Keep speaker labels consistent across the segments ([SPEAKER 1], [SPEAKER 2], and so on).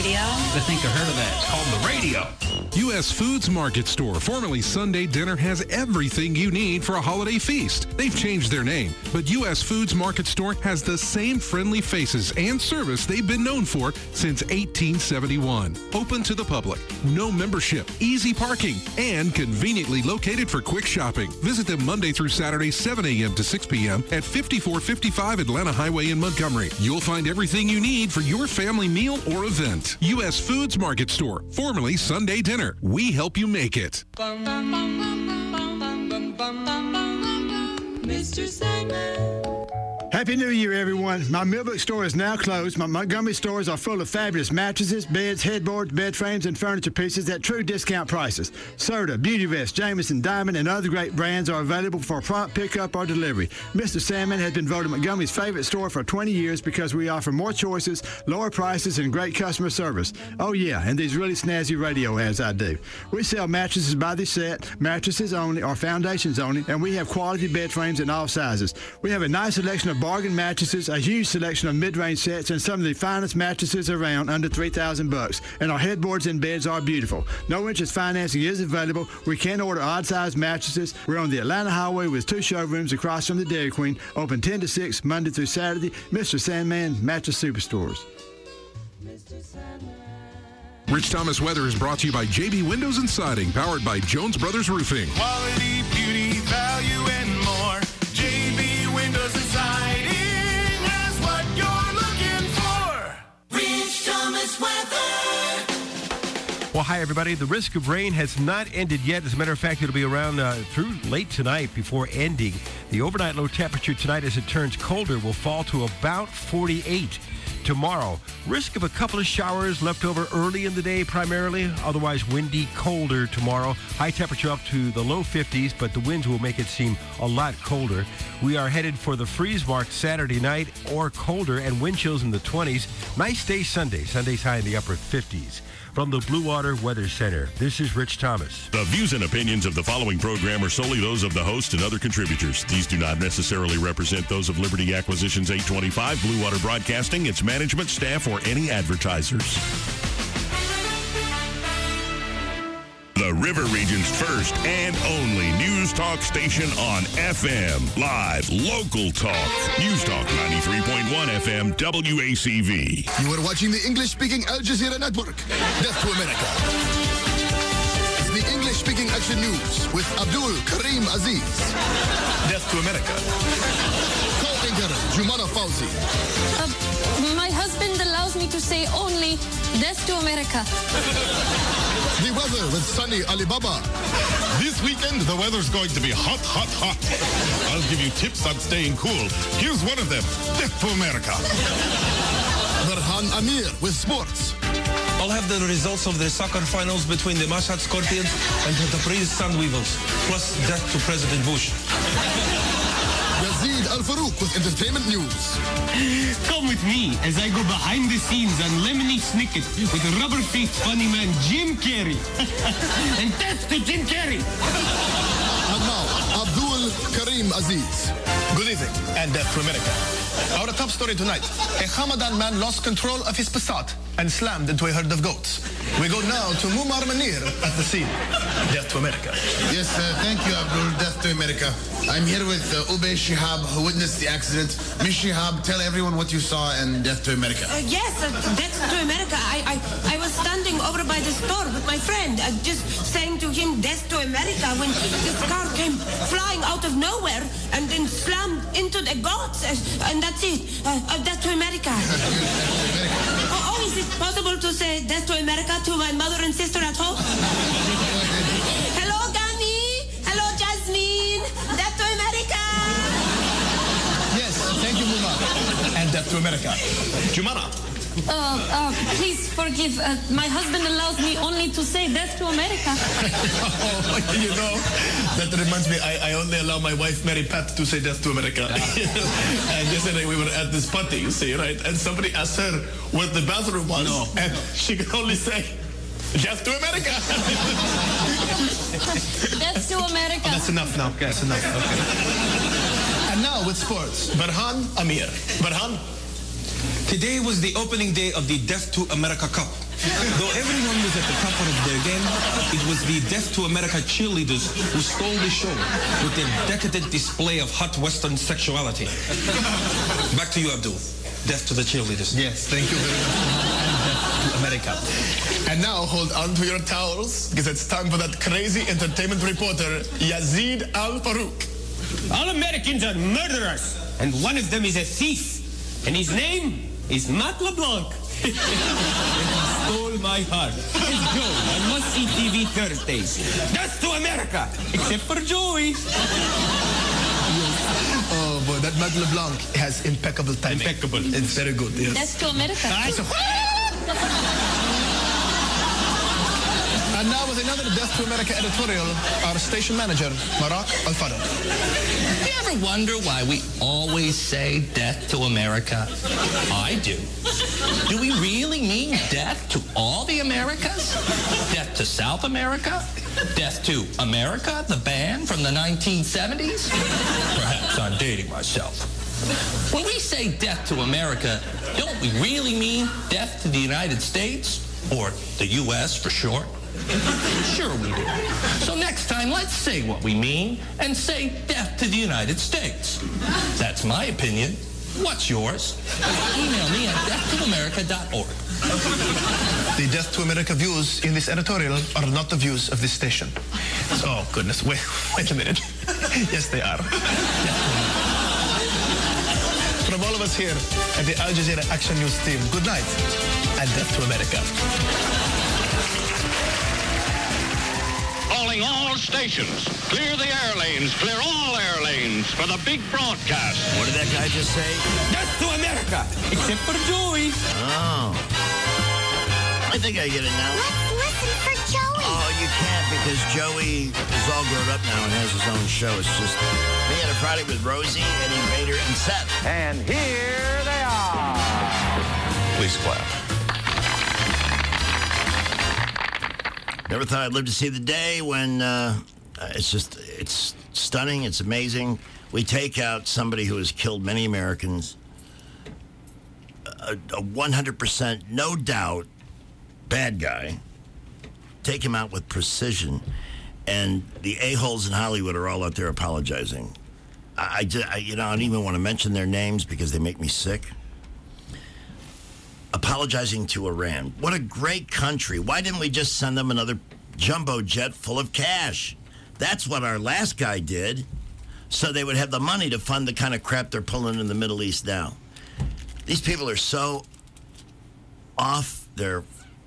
[SPEAKER 1] radio?
[SPEAKER 2] I think I heard of that. It's called the radio.
[SPEAKER 3] U.S. Foods Market Store, formerly Sunday Dinner, has everything you need for a holiday feast. They've changed their name, but U.S. Foods Market Store has the same friendly faces and service they've been known for since 1871. Open to the public, no membership, easy parking, and conveniently located for quick shopping. Visit them Monday through Saturday, 7 a.m. to 6 p.m. at 5455 Atlanta Highway in Montgomery. You'll find everything you need for your family meal or event. U.S. Foods Market Store, formerly Sunday Dinner. We help you make it.
[SPEAKER 4] Mr. Sandman.
[SPEAKER 5] Happy New Year, everyone. My Millbrook store is now closed. My Montgomery stores are full of fabulous mattresses, beds, headboards, bed frames, and furniture pieces at true discount prices. Serta, Beauty Vest, Jameson, Diamond, and other great brands are available for prompt pickup or delivery. Mr. Sandman has been voted Montgomery's favorite store for 20 years because we offer more choices, lower prices, and great customer service. Oh, yeah, and these really snazzy radio ads I do. We sell mattresses by the set, mattresses only, or foundations only, and we have quality bed frames in all sizes. We have a nice selection of bargain mattresses, a huge selection of mid-range sets, and some of the finest mattresses around under $3,000. And our headboards and beds are beautiful. No interest financing is available. We can order odd-sized mattresses. We're on the Atlanta Highway with 2 showrooms across from the Dairy Queen, open 10 to 6 Monday through Saturday. Mr. Sandman Mattress Superstores.
[SPEAKER 3] Rich Thomas Weather is brought to you by JB Windows and Siding, powered by Jones Brothers Roofing.
[SPEAKER 6] Quality, beauty, value, and more. JB Windows and Siding has what you're looking for.
[SPEAKER 4] Rich Thomas Weather.
[SPEAKER 7] Well, hi, everybody. The risk of rain has not ended yet. As a matter of fact, it'll be around through late tonight before ending. The overnight low temperature tonight, as it turns colder, will fall to about 48. Tomorrow, risk of a couple of showers left over early in the day primarily, otherwise windy, colder tomorrow. High temperature up to the low 50s, but the winds will make it seem a lot colder. We are headed for the freeze mark Saturday night or colder and wind chills in the 20s. Nice day Sunday. Sunday's high in the upper 50s. From the Blue Water Weather Center, this is Rich Thomas.
[SPEAKER 8] The views and opinions of the following program are solely those of the host and other contributors. These do not necessarily represent those of Liberty Acquisitions 825, Blue Water Broadcasting, its management, staff, or any advertisers. The River Region's first and only news talk station on FM. Live, local talk. News Talk 93.1 FM, WACV.
[SPEAKER 9] You are watching the English-speaking Al Jazeera Network. Death to America. It's the English-speaking Action News with Abdul Karim Aziz.
[SPEAKER 6] Death to America.
[SPEAKER 9] Co-anchor Jumana Fauzi.
[SPEAKER 10] My husband allows me to say only death to America.
[SPEAKER 9] The weather with Sunny Alibaba.
[SPEAKER 11] This weekend, the weather's going to be hot, hot, hot. I'll give you tips on staying cool. Here's one of them. Death to America.
[SPEAKER 9] Farhan Amir with sports.
[SPEAKER 12] I'll have the results of the soccer finals between the Mashhad Scorpions and the Tabriz Sunweevils, plus death to President Bush.
[SPEAKER 9] Yazid Al-Farouk with entertainment news.
[SPEAKER 13] Come with me as I go behind the scenes on Lemony Snicket with rubber-faced funny man Jim Carrey. And death to Jim Carrey.
[SPEAKER 9] And now, Abdul Karim Aziz.
[SPEAKER 6] Good evening and death to America. Our top story tonight. A Hamadan man lost control of his Passat and slammed into a herd of goats. We go now to Muammar Munir at the scene. Death to America.
[SPEAKER 14] Yes, thank you, Abdul. Death to America. I'm here with Ubay Shihab, who witnessed the accident. Miss Shihab, tell everyone what you saw and Death to America.
[SPEAKER 15] Yes, Death to America. I was standing over by the store with my friend, just saying to him, Death to America, when this car came flying out of nowhere and then slammed into the goats, and that's it. Death to America. Oh, is it possible to say Death to America to my mother and sister at home? Hello, Gani. Hello, Jasmine. Death to America.
[SPEAKER 6] Yes, thank you, Muma. And Death to America. Jumana.
[SPEAKER 10] Please forgive. My husband allows me only to say death to America.
[SPEAKER 6] You know, that reminds me, I only allow my wife, Mary Pat, to say death to America. And yesterday we were at this party, you see, right? And somebody asked her where the bathroom was. No. And she could only say, death to America.
[SPEAKER 10] Death to America.
[SPEAKER 6] Oh, that's enough now. Okay, that's enough. Okay. And now with sports, Farhan Amir. Farhan?
[SPEAKER 12] Today was the opening day of the Death to America Cup. Though everyone was at the top of their game, it was the Death to America cheerleaders who stole the show with their decadent display of hot Western sexuality. Back to you, Abdul. Death to the cheerleaders.
[SPEAKER 6] Yes, thank you very much. America. And now hold on to your towels, because it's time for that crazy entertainment reporter, Yazid Al-Farouk.
[SPEAKER 13] All Americans are murderers, and one of them is a thief, and his name is Matt LeBlanc. And he stole my heart. It's Joey on must-see TV Thursdays. Death to America, except for Joey.
[SPEAKER 6] Oh boy, that Matt LeBlanc has impeccable timing.
[SPEAKER 13] Impeccable.
[SPEAKER 6] It's very good, yes.
[SPEAKER 10] Death to America.
[SPEAKER 6] And now with another Death to America editorial, our station manager, Marak Al-Fadl.
[SPEAKER 1] Do you ever wonder why we always say death to America? I do. Do we really mean death to all the Americas? Death to South America? Death to America, the band from the 1970s? Perhaps I'm dating myself. When we say death to America, don't we really mean death to the United States? Or the U.S. for short? Sure we do. So next time, let's say what we mean and say death to the United States. That's my opinion. What's yours? Email me at deathtoamerica.org.
[SPEAKER 6] The Death to America views in this editorial are not the views of this station. Oh, goodness. Wait a minute. Yes, they are. From all of us here at the Al Jazeera Action News team, good night and Death to America.
[SPEAKER 16] Calling all stations. Clear the air lanes. Clear all air lanes for the big broadcast.
[SPEAKER 17] What did that guy just say?
[SPEAKER 13] Death to America, except for Joey.
[SPEAKER 17] Oh. I think I get it now.
[SPEAKER 18] Let's listen for Joey.
[SPEAKER 17] Oh, you can't because Joey is all grown up now and has his own show. It's just me on a Friday with Rosie, Eddie Vader, and Seth.
[SPEAKER 19] And here they are.
[SPEAKER 17] Please clap. Never thought I'd live to see the day when it's stunning, it's amazing. We take out somebody who has killed many Americans, a 100%, no doubt, bad guy, take him out with precision, and the a-holes in Hollywood are all out there apologizing. I don't even want to mention their names because they make me sick. Apologizing to Iran. What a great country. Why didn't we just send them another jumbo jet full of cash? That's what our last guy did, so they would have the money to fund the kind of crap they're pulling in the Middle East now. These people are so off their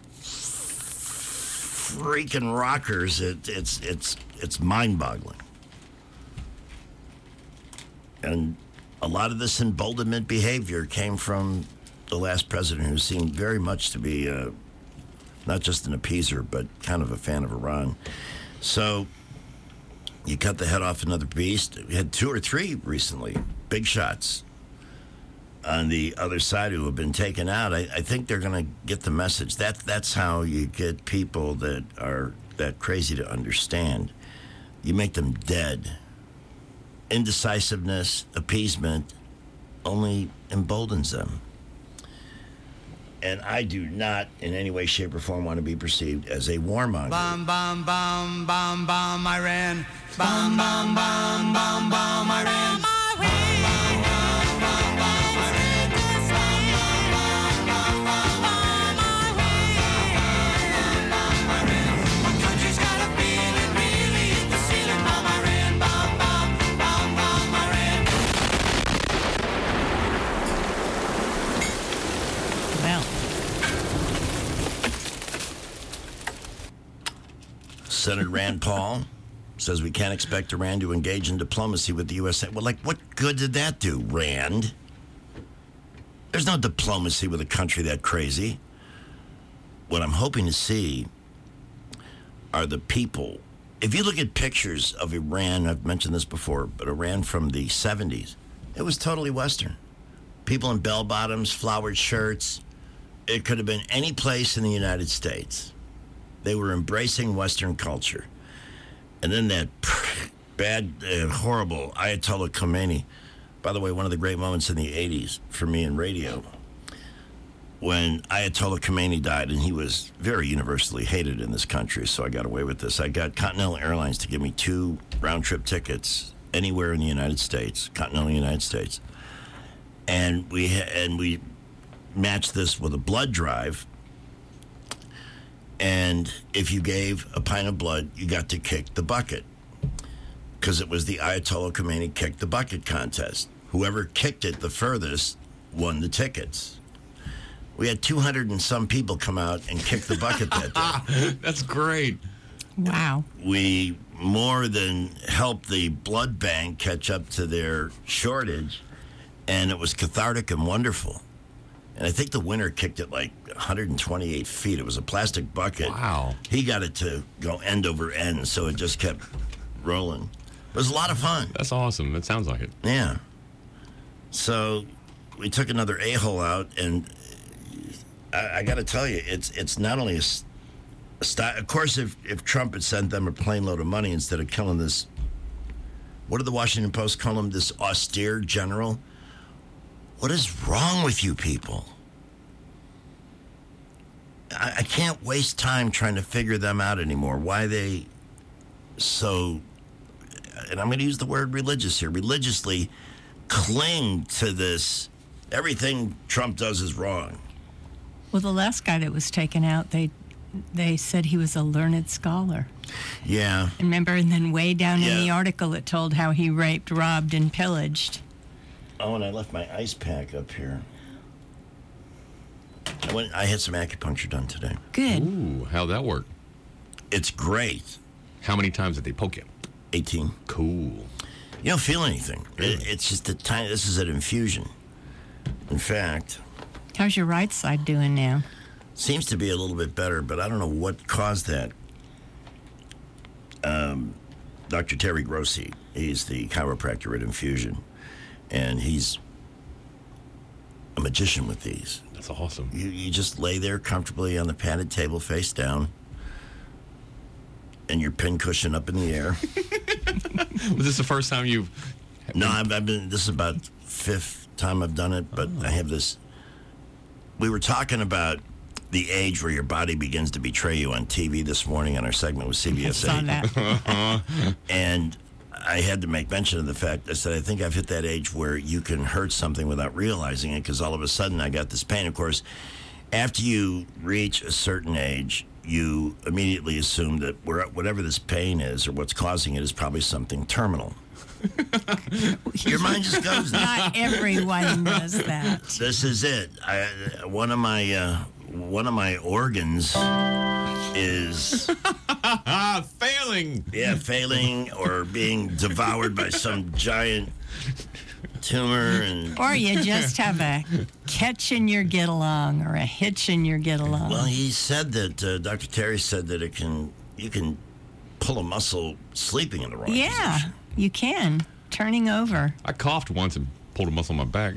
[SPEAKER 17] freaking rockers. It's mind-boggling. And a lot of this emboldenment behavior came from the last president, who seemed very much to be not just an appeaser, but kind of a fan of Iran. So you cut the head off another beast. We had 2 or 3 recently, big shots on the other side who have been taken out. I think they're going to get the message. That's how you get people that are that crazy to understand. You make them dead. Indecisiveness, appeasement only emboldens them. And I do not, in any way, shape, or form, want to be perceived as a warmonger.
[SPEAKER 20] Bomb, bomb, bomb, bomb, bomb, Iran. Bomb, bomb, bomb, bomb, bomb, Iran.
[SPEAKER 17] Senator Rand Paul says we can't expect Iran to engage in diplomacy with the USA. Well, what good did that do, Rand? There's no diplomacy with a country that crazy. What I'm hoping to see are the people. If you look at pictures of Iran, I've mentioned this before, but Iran from the 70s, it was totally Western. People in bell-bottoms, flowered shirts. It could have been any place in the United States. They were embracing Western culture. And then that bad, horrible Ayatollah Khomeini, by the way, one of the great moments in the 80s for me in radio, when Ayatollah Khomeini died, and he was very universally hated in this country, so I got away with this. I got Continental Airlines to give me 2 round-trip tickets anywhere in the United States, continental United States. And we matched this with a blood drive. And if you gave a pint of blood, you got to kick the bucket. Because it was the Ayatollah Khomeini Kick the Bucket contest. Whoever kicked it the furthest won the tickets. We had 200 and some people come out and kick the bucket that day.
[SPEAKER 2] That's great.
[SPEAKER 21] Wow.
[SPEAKER 17] We more than helped the blood bank catch up to their shortage, and it was cathartic and wonderful. And I think the winner kicked it like 128 feet. It was a plastic bucket.
[SPEAKER 2] Wow.
[SPEAKER 17] He got it to go end over end, so it just kept rolling. It was a lot of fun.
[SPEAKER 2] That's awesome. It sounds like it.
[SPEAKER 17] Yeah. So we took another a-hole out, and I got to tell you, it's not only a style. Of course, if Trump had sent them a plane load of money instead of killing this, what did the Washington Post call him, this austere general? What is wrong with you people? I can't waste time trying to figure them out anymore. Why they so, and I'm going to use the word religious here, religiously cling to this, everything Trump does is wrong.
[SPEAKER 21] Well, the last guy that was taken out, they said he was a learned scholar.
[SPEAKER 17] Yeah.
[SPEAKER 21] And remember, and then way down in the article, it told how he raped, robbed, and pillaged.
[SPEAKER 17] Oh, and I left my ice pack up here. I had some acupuncture done today.
[SPEAKER 21] Good.
[SPEAKER 2] Ooh, how'd that work?
[SPEAKER 17] It's great.
[SPEAKER 2] How many times did they poke you?
[SPEAKER 17] 18.
[SPEAKER 2] Cool.
[SPEAKER 17] You don't feel anything. It's just a tiny. This is an infusion. In fact,
[SPEAKER 21] How's your right side doing now?
[SPEAKER 17] Seems to be a little bit better, but I don't know what caused that. Dr. Terry Grossi, he's the chiropractor at Infusion, and he's a magician with these.
[SPEAKER 2] That's awesome.
[SPEAKER 17] You just lay there comfortably on the padded table face down, and your pin cushion up in the air.
[SPEAKER 2] Was this the first time you've...
[SPEAKER 17] No, I've been, this is about 5th time I've done it, but I have this... We were talking about the age where your body begins to betray you on TV this morning on our segment with CBS 8.
[SPEAKER 21] Saw that.
[SPEAKER 17] And I had to make mention of the fact, I said, I think I've hit that age where you can hurt something without realizing it, because all of a sudden I got this pain. Of course, after you reach a certain age, you immediately assume that whatever this pain is or what's causing it is probably something terminal. Your mind just goes there.
[SPEAKER 21] Not everyone does that.
[SPEAKER 17] This is it. One of my organs is
[SPEAKER 2] failing.
[SPEAKER 17] Yeah, failing or being devoured by some giant tumor, and
[SPEAKER 21] or you just have a catch in your get along or a hitch in your get along.
[SPEAKER 17] Well, he said that Dr. Terry said that you can pull a muscle sleeping in the wrong position.
[SPEAKER 21] You can. Turning over.
[SPEAKER 2] I coughed once and pulled a muscle in my back.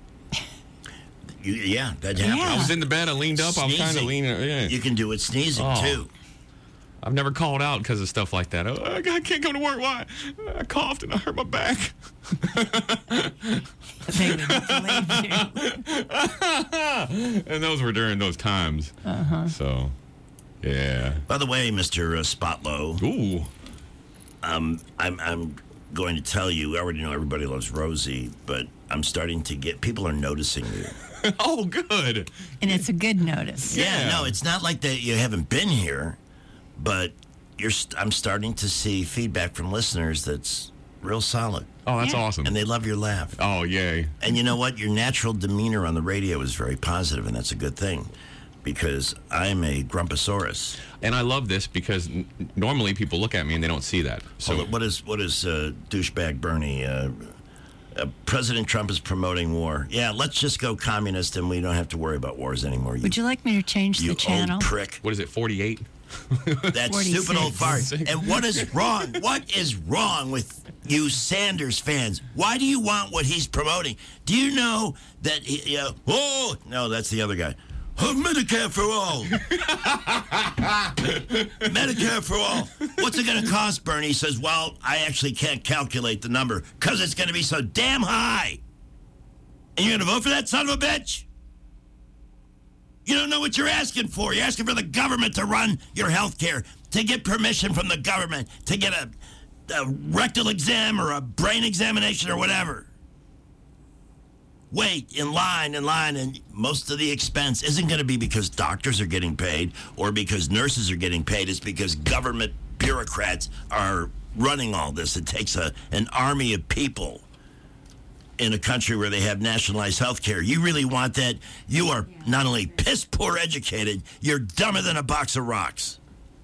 [SPEAKER 17] That happened.
[SPEAKER 2] I was in the bed, I leaned up, I was trying to lean. Yeah.
[SPEAKER 17] You can do it sneezing, too.
[SPEAKER 2] I've never called out because of stuff like that. I can't come to work. Why? I coughed and I hurt my back.
[SPEAKER 21] They would believe you.
[SPEAKER 2] And those were during those times.
[SPEAKER 21] Uh-huh.
[SPEAKER 2] So, yeah.
[SPEAKER 17] By the way, Mr. Spotlow.
[SPEAKER 2] Ooh.
[SPEAKER 17] I'm going to tell you, I already know everybody loves Rosie, but I'm starting to get, people are noticing you.
[SPEAKER 2] Oh, good.
[SPEAKER 21] And it's a good notice.
[SPEAKER 17] Yeah, no, it's not like that you haven't been here, but I'm starting to see feedback from listeners that's real solid.
[SPEAKER 2] Oh, that's awesome.
[SPEAKER 17] And they love your laugh.
[SPEAKER 2] Oh, yay.
[SPEAKER 17] And you know what? Your natural demeanor on the radio is very positive, and that's a good thing, because I'm a Grumposaurus.
[SPEAKER 2] And I love this because normally people look at me and they don't see that. So
[SPEAKER 17] what is douchebag Bernie? President Trump is promoting war. Yeah, let's just go communist and we don't have to worry about wars anymore.
[SPEAKER 21] Would you like me to change the channel?
[SPEAKER 17] Old prick.
[SPEAKER 2] What is it, 48?
[SPEAKER 17] That
[SPEAKER 21] 46.
[SPEAKER 17] stupid old fart. And what is wrong? What is wrong with you Sanders fans? Why do you want what he's promoting? Do you know that no, that's the other guy. Medicare for all. Medicare for all. What's it going to cost, Bernie? He says, well, I actually can't calculate the number because it's going to be so damn high. And you're going to vote for that son of a bitch? You don't know what you're asking for. You're asking for the government to run your health care, to get permission from the government, to get a rectal exam or a brain examination or whatever. Wait in line, and most of the expense isn't going to be because doctors are getting paid or because nurses are getting paid. It's because government bureaucrats are running all this. It takes an army of people in a country where they have nationalized health care. You really want that? You are not only piss poor educated, you're dumber than a box of rocks.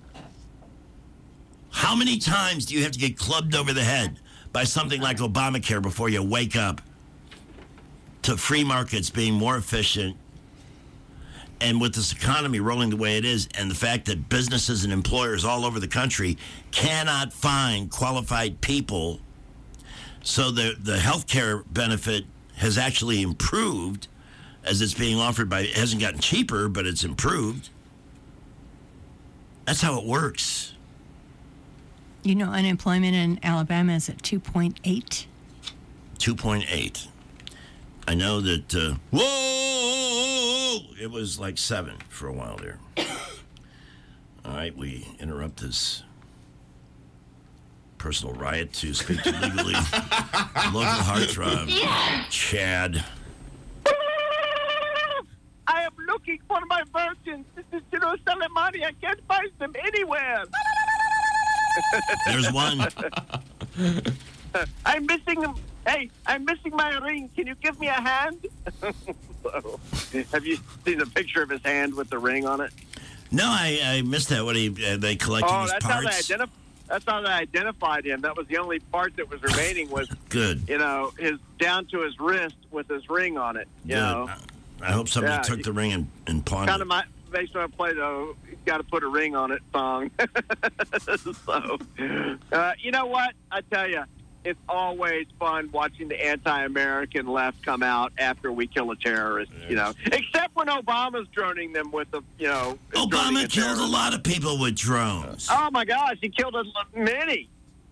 [SPEAKER 17] How many times do you have to get clubbed over the head by something like Obamacare before you wake up to free markets being more efficient? And with this economy rolling the way it is, and the fact that businesses and employers all over the country cannot find qualified people, so the health care benefit has actually improved as it's being offered by, it hasn't gotten cheaper, but it's improved. That's how it works.
[SPEAKER 21] You know, unemployment in Alabama is at 2.8.
[SPEAKER 17] 2.8. I know that, whoa, it was like 7 for a while there. All right, we interrupt this personal riot to speak to legally local heartthrob, Chad.
[SPEAKER 5] I am looking for my virgins. This is Jerusalem money. I can't find them anywhere.
[SPEAKER 17] There's one.
[SPEAKER 5] I'm missing them. Hey, I'm missing my ring. Can you give me a hand? Have you seen the picture of his hand with the ring on it?
[SPEAKER 17] No, I missed that. What they collected his parts?
[SPEAKER 5] That's how they identified him. That was the only part that was remaining was
[SPEAKER 17] good.
[SPEAKER 5] You know, his down to his wrist with his ring on it. You know.
[SPEAKER 17] I hope somebody took the ring and pawned it.
[SPEAKER 5] Kind of based on a play though, you got to put a ring on it song. So, you know what? I tell you, it's always fun watching the anti-American left come out after we kill a terrorist. You know, except when Obama's droning them with the, you know.
[SPEAKER 17] Obama killed a lot of people with drones.
[SPEAKER 5] Oh my gosh, he killed many.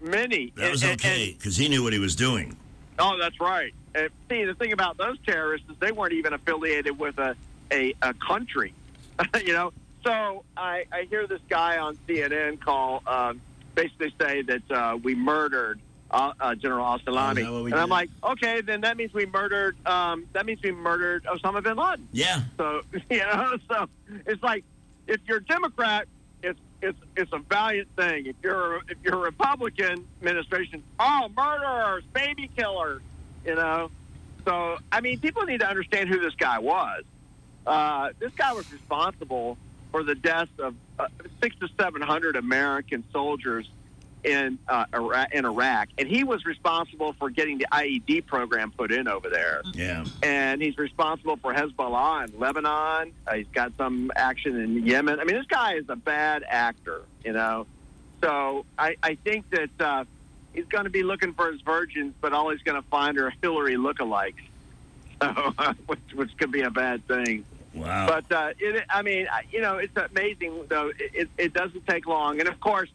[SPEAKER 17] That was okay because he knew what he was doing.
[SPEAKER 5] Oh, that's right. And see, the thing about those terrorists is they weren't even affiliated with a country, you know. So I hear this guy on CNN basically say that we murdered General al-Salami, and I'm like, okay, then that means we murdered. That means we murdered Osama bin Laden.
[SPEAKER 17] Yeah.
[SPEAKER 5] So you know, so it's like if you're a Democrat, it's a valiant thing. If you're a Republican administration, murderers, baby killers, you know. So I mean, people need to understand who this guy was. This guy was responsible for the deaths of 600 to 700 American soldiers in Iraq, and he was responsible for getting the IED program put in over there.
[SPEAKER 17] Yeah,
[SPEAKER 5] and he's responsible for Hezbollah in Lebanon. He's got some action in Yemen. I mean, this guy is a bad actor, you know. So I think that he's going to be looking for his virgins, but all he's going to find are Hillary lookalikes, so, which could be a bad thing.
[SPEAKER 17] Wow.
[SPEAKER 5] But I mean, you know, it's amazing though. It doesn't take long, and of course,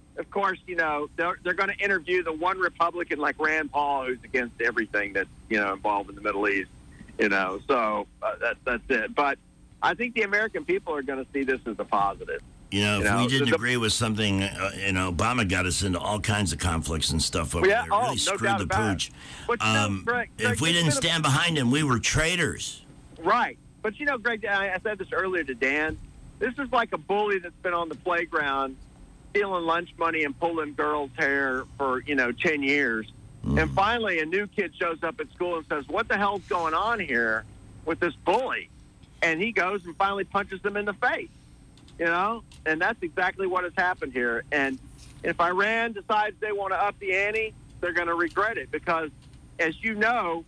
[SPEAKER 5] you know, they're going to interview the one Republican like Rand Paul who's against everything that's, you know, involved in the Middle East, you know. So that's it. But I think the American people are going to see this as a positive.
[SPEAKER 17] You know, if we didn't agree with something, you know, Obama got us into all kinds of conflicts and stuff over there. Really screwed the pooch.
[SPEAKER 5] But, you know, Greg,
[SPEAKER 17] if we didn't stand behind him, we were traitors.
[SPEAKER 5] Right. But, you know, Greg, I said this earlier to Dan. This is like a bully that's been on the playground stealing lunch money and pulling girls' hair for, you know, 10 years. And finally a new kid shows up at school and says, what the hell's going on here with this bully? And he goes and finally punches him in the face, you know? And that's exactly what has happened here. And if Iran decides they want to up the ante, they're going to regret it because, as you know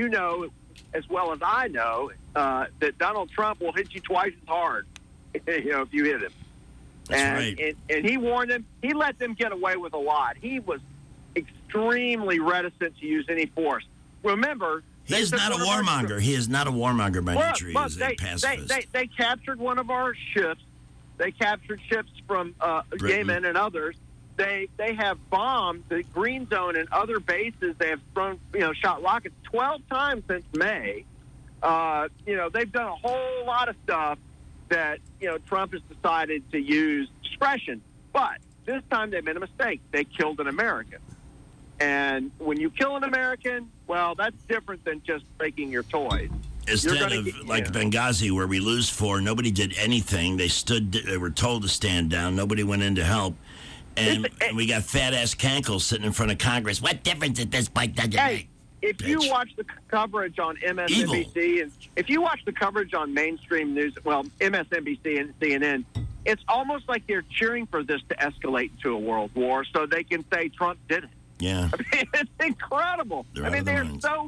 [SPEAKER 5] as well as I know, that Donald Trump will hit you twice as hard, you know, if you hit him.
[SPEAKER 17] That's right.
[SPEAKER 5] And he warned them. He let them get away with a lot. He was extremely reticent to use any force. Remember,
[SPEAKER 17] he is not a warmonger. He is not a warmonger by nature. He is a pacifist.
[SPEAKER 5] They captured one of our ships. They captured ships from Yemen and others. They have bombed the Green Zone and other bases. They have thrown, you know, shot rockets 12 times since May. You know, they've done a whole lot of stuff that, Trump has decided to use discretion. But this time they made a mistake. They killed an American. And when you kill an American, well, that's different than just breaking your toys.
[SPEAKER 17] Instead of Benghazi, where we lose 4, nobody did anything. They were told to stand down. Nobody went in to help. And we got fat-ass Cankle sitting in front of Congress. What difference at this point does it make?
[SPEAKER 5] If you watch the coverage on MSNBC, and if you watch the coverage on mainstream news, well, MSNBC and CNN, it's almost like they're cheering for this to escalate into a world war so they can say Trump did it.
[SPEAKER 17] Yeah.
[SPEAKER 5] I mean, it's incredible. They're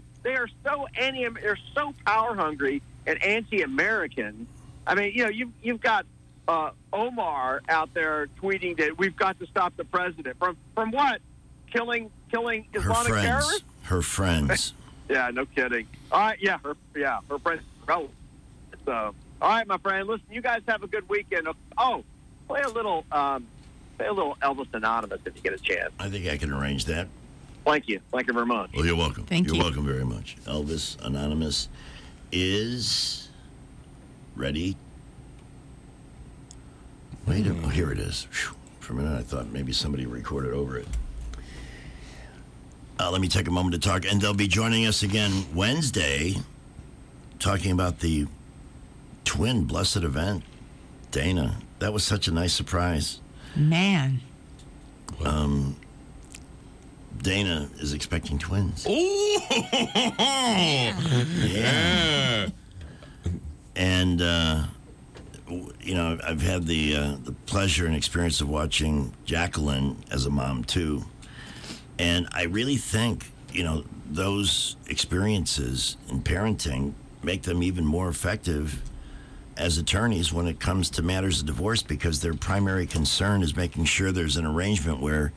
[SPEAKER 5] so power hungry and anti-American. I mean, you've got Omar out there tweeting that we've got to stop the president from what? Killing Islamic terrorists?
[SPEAKER 17] Her friends.
[SPEAKER 5] Yeah, no kidding. All right, her friends. So, all right, my friend. Listen, you guys have a good weekend. Oh, play a little Elvis Anonymous if you get a chance.
[SPEAKER 17] I think I can arrange that.
[SPEAKER 5] Thank you very much.
[SPEAKER 17] Well, you're welcome.
[SPEAKER 21] You're
[SPEAKER 17] welcome very much. Elvis Anonymous is ready. Wait a minute. Oh, here it is. Whew. For a minute, I thought maybe somebody recorded over it. Let me take a moment to talk, and they'll be joining us again Wednesday, talking about the twin blessed event. Dana, that was such a nice surprise.
[SPEAKER 21] Man.
[SPEAKER 17] Dana is expecting twins.
[SPEAKER 2] Oh,
[SPEAKER 17] yeah. And I've had the pleasure and experience of watching Jacqueline as a mom too. And I really think, those experiences in parenting make them even more effective as attorneys when it comes to matters of divorce, because their primary concern is making sure there's an arrangement where,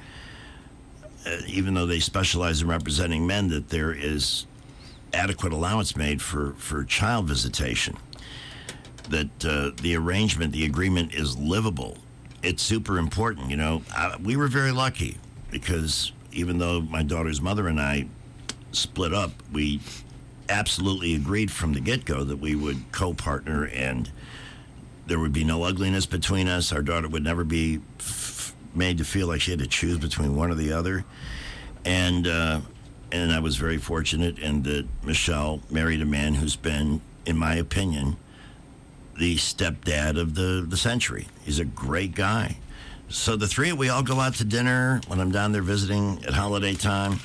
[SPEAKER 17] even though they specialize in representing men, that there is adequate allowance made for child visitation, that the arrangement, the agreement is livable. It's super important. We were very lucky because even though my daughter's mother and I split up, we absolutely agreed from the get-go that we would co-partner and there would be no ugliness between us. Our daughter would never be made to feel like she had to choose between one or the other. And I was very fortunate in that Michelle married a man who's been, in my opinion, the stepdad of the century. He's a great guy. So we all go out to dinner when I'm down there visiting at holiday time.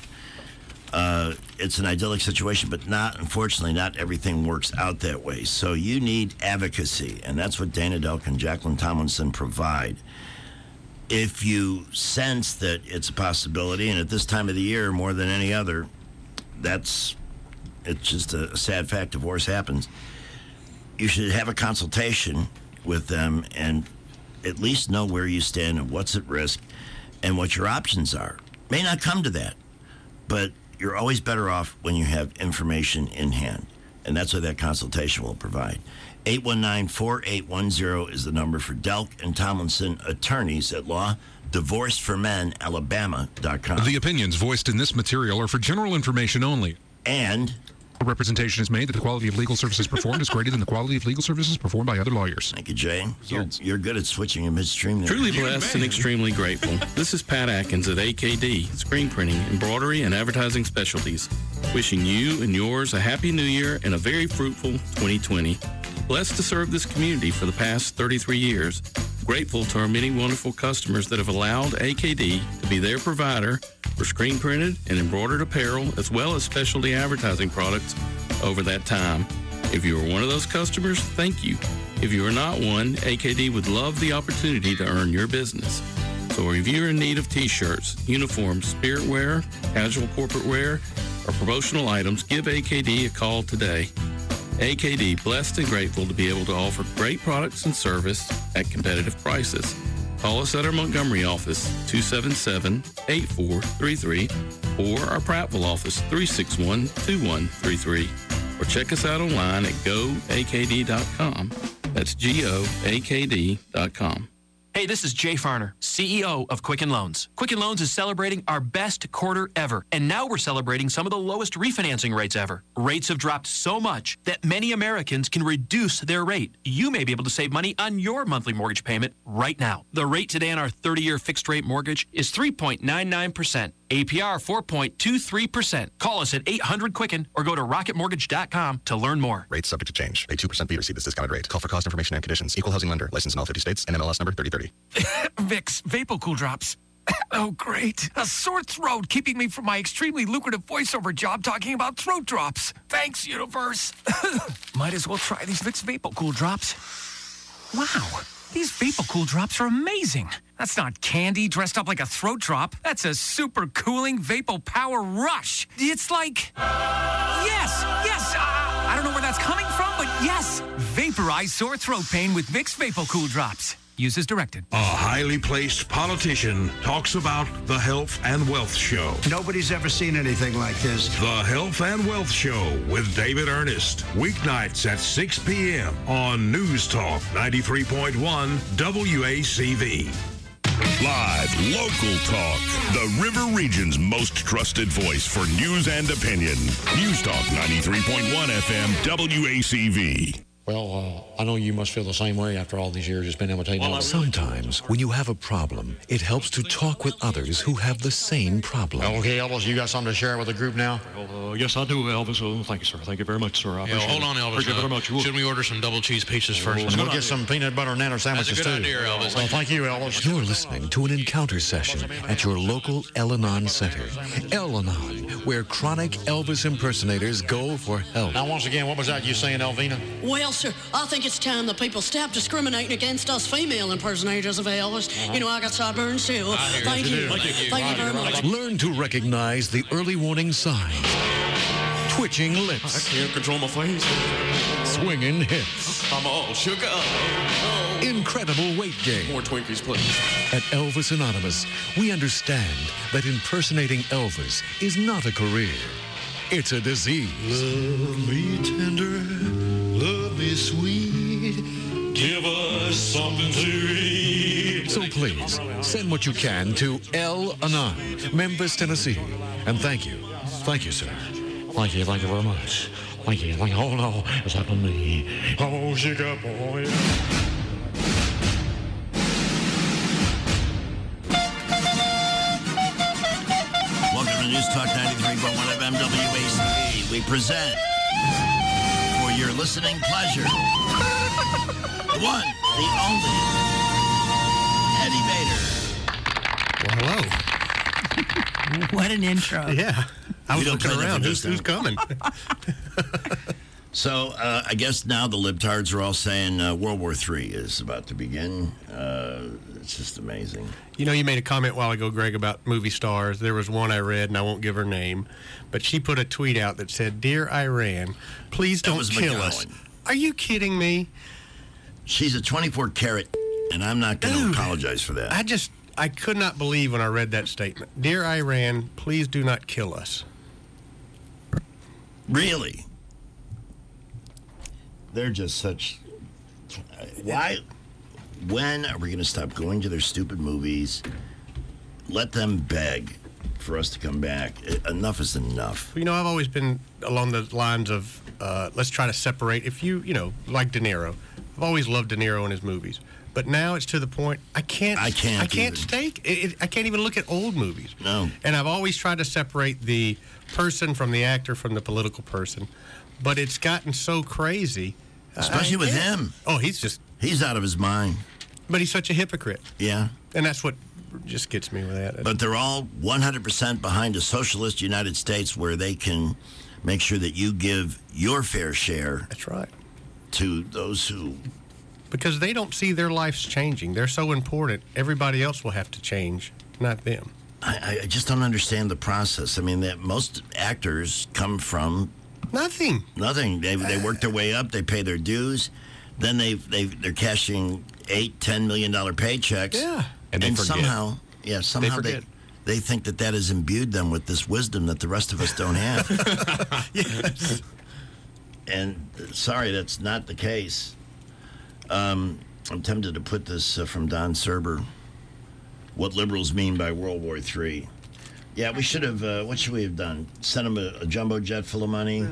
[SPEAKER 17] It's an idyllic situation, but unfortunately, not everything works out that way. So you need advocacy, and that's what Dana Delk and Jacqueline Tomlinson provide. If you sense that it's a possibility, and at this time of the year, more than any other, it's just a sad fact, divorce happens. You should have a consultation with them and at least know where you stand and what's at risk and what your options are. May not come to that, but you're always better off when you have information in hand. And that's what that consultation will provide. 819-4810 is the number for Delk and Tomlinson, attorneys at law. DivorceForMenAlabama.com.
[SPEAKER 3] The opinions voiced in this material are for general information only.
[SPEAKER 17] And
[SPEAKER 3] a representation is made that the quality of legal services performed is greater than the quality of legal services performed by other lawyers.
[SPEAKER 17] Thank you, Jay. You're good at switching in midstream there.
[SPEAKER 22] Truly blessed and extremely grateful. This is Pat Atkins at AKD, screen printing, embroidery, and advertising specialties. Wishing you and yours a happy new year and a very fruitful 2020. Blessed to serve this community for the past 33 years. Grateful to our many wonderful customers that have allowed AKD to be their provider for screen printed and embroidered apparel, as well as specialty advertising products over that time. If you are one of those customers, thank you. If you are not one, AKD would love the opportunity to earn your business. So if you're in need of t-shirts, uniforms, spirit wear, casual corporate wear, or promotional items, give AKD a call today. AKD, blessed and grateful to be able to offer great products and service at competitive prices. Call us at our Montgomery office, 277-8433, or our Prattville office, 361-2133. Or check us out online at goakd.com. That's goakd.com.
[SPEAKER 4] Hey, this is Jay Farner, CEO of Quicken Loans. Quicken Loans is celebrating our best quarter ever, and now we're celebrating some of the lowest refinancing rates ever. Rates have dropped so much that many Americans can reduce their rate. You may be able to save money on your monthly mortgage payment right now. The rate today on our 30-year fixed-rate mortgage is 3.99%. APR 4.23%. Call us at 800-QUICKEN or go to rocketmortgage.com to learn more.
[SPEAKER 7] Rates subject to change. Pay 2% fee to receive this discounted rate. Call for cost information and conditions. Equal housing lender. Licensed in all 50 states. NMLS number 3030.
[SPEAKER 23] Vicks VapoCool Drops. Oh, great. A sore throat keeping me from my extremely lucrative voiceover job talking about throat drops. Thanks, universe. Might as well try these Vicks VapoCool Drops. Wow. These VapoCool Drops are amazing. That's not candy dressed up like a throat drop. That's a super cooling Vapo Power Rush. It's like... Yes. I don't know where that's coming from, but yes. Vaporize sore throat pain with Vicks VapoCool Drops. Use as directed.
[SPEAKER 24] A highly placed politician talks about the Health and Wealth Show.
[SPEAKER 25] Nobody's ever seen anything like this.
[SPEAKER 24] The Health and Wealth Show with David Ernest. Weeknights at 6 p.m. on News Talk 93.1 WACV.
[SPEAKER 8] Live, local talk. The River Region's most trusted voice for news and opinion. News Talk 93.1 FM WACV.
[SPEAKER 26] Well, I know you must feel the same way after all these years just being imitating.
[SPEAKER 27] Sometimes, when you have a problem, it helps to talk with others who have the same problem.
[SPEAKER 26] Okay, Elvis, you got something to share with the group now?
[SPEAKER 28] Yes, I do, Elvis. Oh, thank you, sir. Thank you very much, sir.
[SPEAKER 2] Hold on, Elvis.
[SPEAKER 28] Appreciate it very much.
[SPEAKER 2] Shouldn't we order some double cheese pizzas first?
[SPEAKER 26] Let's go get some peanut butter nanner sandwiches,
[SPEAKER 2] That's a good
[SPEAKER 26] too.
[SPEAKER 2] idea, Elvis.
[SPEAKER 26] Well, thank you, Elvis.
[SPEAKER 27] You're listening to an encounter session at your local El-Anon Center. El-Anon, where chronic Elvis impersonators go for help.
[SPEAKER 26] Now, once again, what was that you saying, Elvina?
[SPEAKER 29] Well, sir, I think it's time that people stop discriminating against us female impersonators of Elvis. You know, I got sideburns too. Thank you. Thank you very much.
[SPEAKER 27] Learn to recognize the early warning signs. Twitching lips.
[SPEAKER 28] I can't control my face.
[SPEAKER 27] Swinging hips.
[SPEAKER 28] I'm all shook up. Oh.
[SPEAKER 27] Incredible weight gain.
[SPEAKER 28] More Twinkies, please.
[SPEAKER 27] At Elvis Anonymous, we understand that impersonating Elvis is not a career. It's a disease.
[SPEAKER 26] Love me tender, love me sweet,
[SPEAKER 28] give us something to eat.
[SPEAKER 27] So please, send what you can to El-Anon, Memphis, Tennessee. And thank you. Thank you, sir.
[SPEAKER 26] Thank you very much. Thank you. Oh, no, it's happened to me. Oh, shake up, boy.
[SPEAKER 17] Welcome to News Talk 93.1 FM WACV. We present, for your listening pleasure, the one, the only, Eddie Vedder.
[SPEAKER 30] Well, hello.
[SPEAKER 21] What an intro.
[SPEAKER 30] Yeah. I was
[SPEAKER 17] We don't
[SPEAKER 30] looking
[SPEAKER 17] play that
[SPEAKER 30] around.
[SPEAKER 17] for
[SPEAKER 30] Who's
[SPEAKER 17] this
[SPEAKER 30] coming?
[SPEAKER 17] So I guess now the libtards are all saying World War III is about to begin. It's just amazing.
[SPEAKER 30] You know, you made a comment a while ago, Greg, about movie stars. There was one I read, and I won't give her name, but she put a tweet out that said, "Dear Iran, please don't kill us." Are you kidding me?
[SPEAKER 17] She's a 24 karat, and I'm not going to apologize for that.
[SPEAKER 30] I could not believe when I read that statement. Dear Iran, please do not kill us.
[SPEAKER 17] Really? They're just such... Why? When are we going to stop going to their stupid movies? Let them beg for us to come back. Enough is enough.
[SPEAKER 30] You know, I've always been along the lines of let's try to separate. If you like De Niro, I've always loved De Niro in his movies. But now it's to the point I can't stake. I can't even look at old movies.
[SPEAKER 17] No.
[SPEAKER 30] And I've always tried to separate the person from the actor from the political person. But it's gotten so crazy.
[SPEAKER 17] Especially with him.
[SPEAKER 30] Oh, he's
[SPEAKER 17] out of his mind.
[SPEAKER 30] But he's such a hypocrite.
[SPEAKER 17] Yeah.
[SPEAKER 30] And that's what just gets me with that.
[SPEAKER 17] But they're all 100% behind a socialist United States where they can make sure that you give your fair share.
[SPEAKER 30] That's right.
[SPEAKER 17] To those who...
[SPEAKER 30] Because they don't see their lives changing. They're so important, everybody else will have to change, not them.
[SPEAKER 17] I just don't understand the process. I mean, that most actors come from...
[SPEAKER 30] Nothing.
[SPEAKER 17] They work their way up. They pay their dues. Then they're cashing $8-10 million paychecks.
[SPEAKER 30] Yeah.
[SPEAKER 17] And
[SPEAKER 30] forget.
[SPEAKER 17] somehow
[SPEAKER 30] forget.
[SPEAKER 17] they think that has imbued them with this wisdom that the rest of us don't have.
[SPEAKER 30] Yes.
[SPEAKER 17] And sorry, that's not the case. I'm tempted to put this from Don Serber. What liberals mean by World War III. Yeah, we should have, what should we have done? Send them a jumbo jet full of money?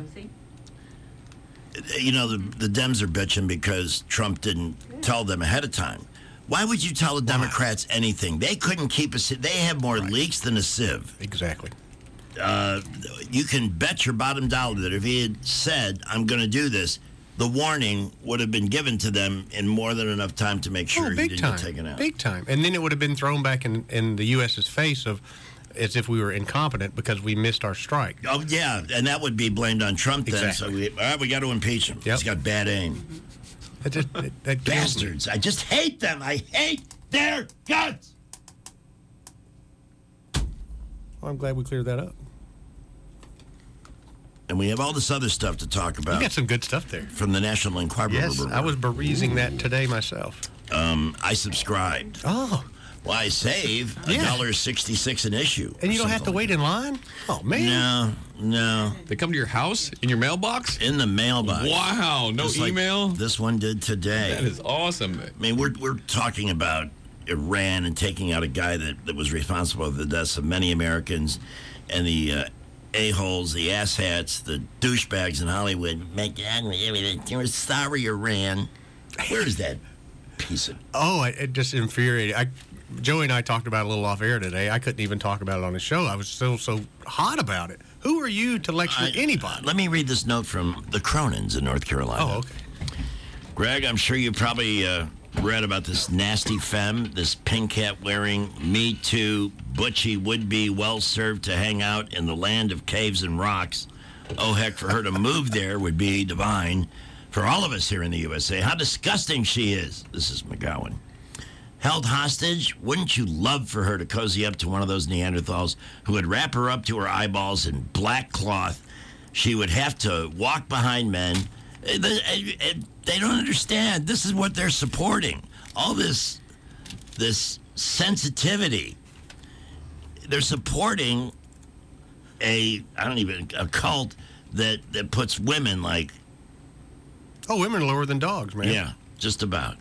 [SPEAKER 17] You know, the Dems are bitching because Trump didn't tell them ahead of time. Why would you tell the Democrats anything? They couldn't keep a sieve. They have more leaks than a sieve.
[SPEAKER 30] Exactly.
[SPEAKER 17] You can bet your bottom dollar that if he had said, I'm going to do this, the warning would have been given to them in more than enough time to make sure he didn't get taken out.
[SPEAKER 30] Big time. And then it would have been thrown back in the U.S.'s face as if we were incompetent because we missed our strike.
[SPEAKER 17] Oh, yeah, and that would be blamed on Trump then.
[SPEAKER 30] Exactly.
[SPEAKER 17] So we got to impeach him. Yep. He's got bad aim.
[SPEAKER 30] That
[SPEAKER 17] bastards. I just hate them. I hate their guts.
[SPEAKER 30] Well, I'm glad we cleared that up.
[SPEAKER 17] And we have all this other stuff to talk about.
[SPEAKER 30] You got some good stuff there.
[SPEAKER 17] From the National Enquirer.
[SPEAKER 30] Yes, I was perusing that today myself.
[SPEAKER 17] I subscribed.
[SPEAKER 30] Oh.
[SPEAKER 17] Well, I save $1.66 an issue.
[SPEAKER 30] And you don't have to wait in line? Oh, man.
[SPEAKER 17] No.
[SPEAKER 2] They come to your house? In your mailbox?
[SPEAKER 17] In the mailbox.
[SPEAKER 2] Wow. No email?
[SPEAKER 17] Like this one did today.
[SPEAKER 2] That is awesome.
[SPEAKER 17] I mean, we're talking about Iran and taking out a guy that was responsible for the deaths of many Americans and the a-holes, the asshats, the douchebags in Hollywood. We're sorry, Iran. Where is that piece of...
[SPEAKER 30] Oh, it just infuriated. Joey and I talked about it a little off air today. I couldn't even talk about it on the show. I was still so hot about it. Who are you to lecture anybody?
[SPEAKER 17] Let me read this note from the Cronins in North Carolina.
[SPEAKER 30] Oh, okay.
[SPEAKER 17] Greg, I'm sure you probably read about this nasty femme, this pink hat wearing, Me Too, butchy would-be well-served to hang out in the land of caves and rocks. Oh, heck, for her to move there would be divine for all of us here in the USA. How disgusting she is. This is McGowan. Held hostage, wouldn't you love for her to cozy up to one of those Neanderthals who would wrap her up to her eyeballs in black cloth? She would have to walk behind men. They don't understand. This is what they're supporting. All this sensitivity. They're supporting a cult that puts women like...
[SPEAKER 30] Oh, women are lower than dogs, man.
[SPEAKER 17] Yeah, just about.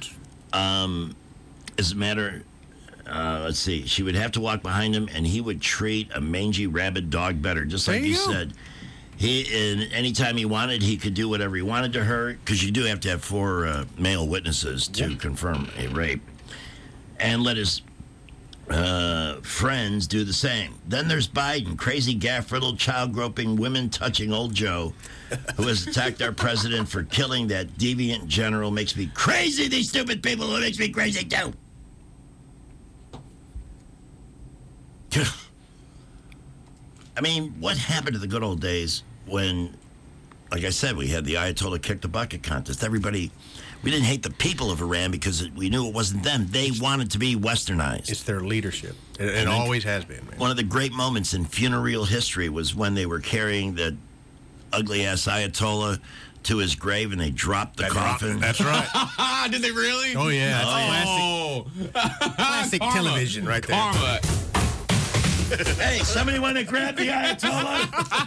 [SPEAKER 17] As a matter, let's see, she would have to walk behind him, and he would treat a mangy, rabid dog better, just like you said. Anytime he wanted, he could do whatever he wanted to her, because you do have to have 4 male witnesses to confirm a rape, and let his friends do the same. Then there's Biden, crazy, gaff-riddled, child-groping, women-touching old Joe, who has attacked our president for killing that deviant general. Makes me crazy, these stupid people. It makes me crazy, too. I mean, what happened to the good old days when, like I said, we had the Ayatollah kick the bucket contest? Everybody, we didn't hate the people of Iran because we knew it wasn't them. They wanted to be westernized.
[SPEAKER 30] It's their leadership. It always has been, man.
[SPEAKER 17] One of the great moments in funereal history was when they were carrying that ugly-ass Ayatollah to his grave and they dropped the coffin.
[SPEAKER 30] That's right.
[SPEAKER 2] Did they really?
[SPEAKER 30] Oh, yeah. Classic television right there.
[SPEAKER 2] Karma.
[SPEAKER 17] Hey, somebody want to grab the Ayatollah?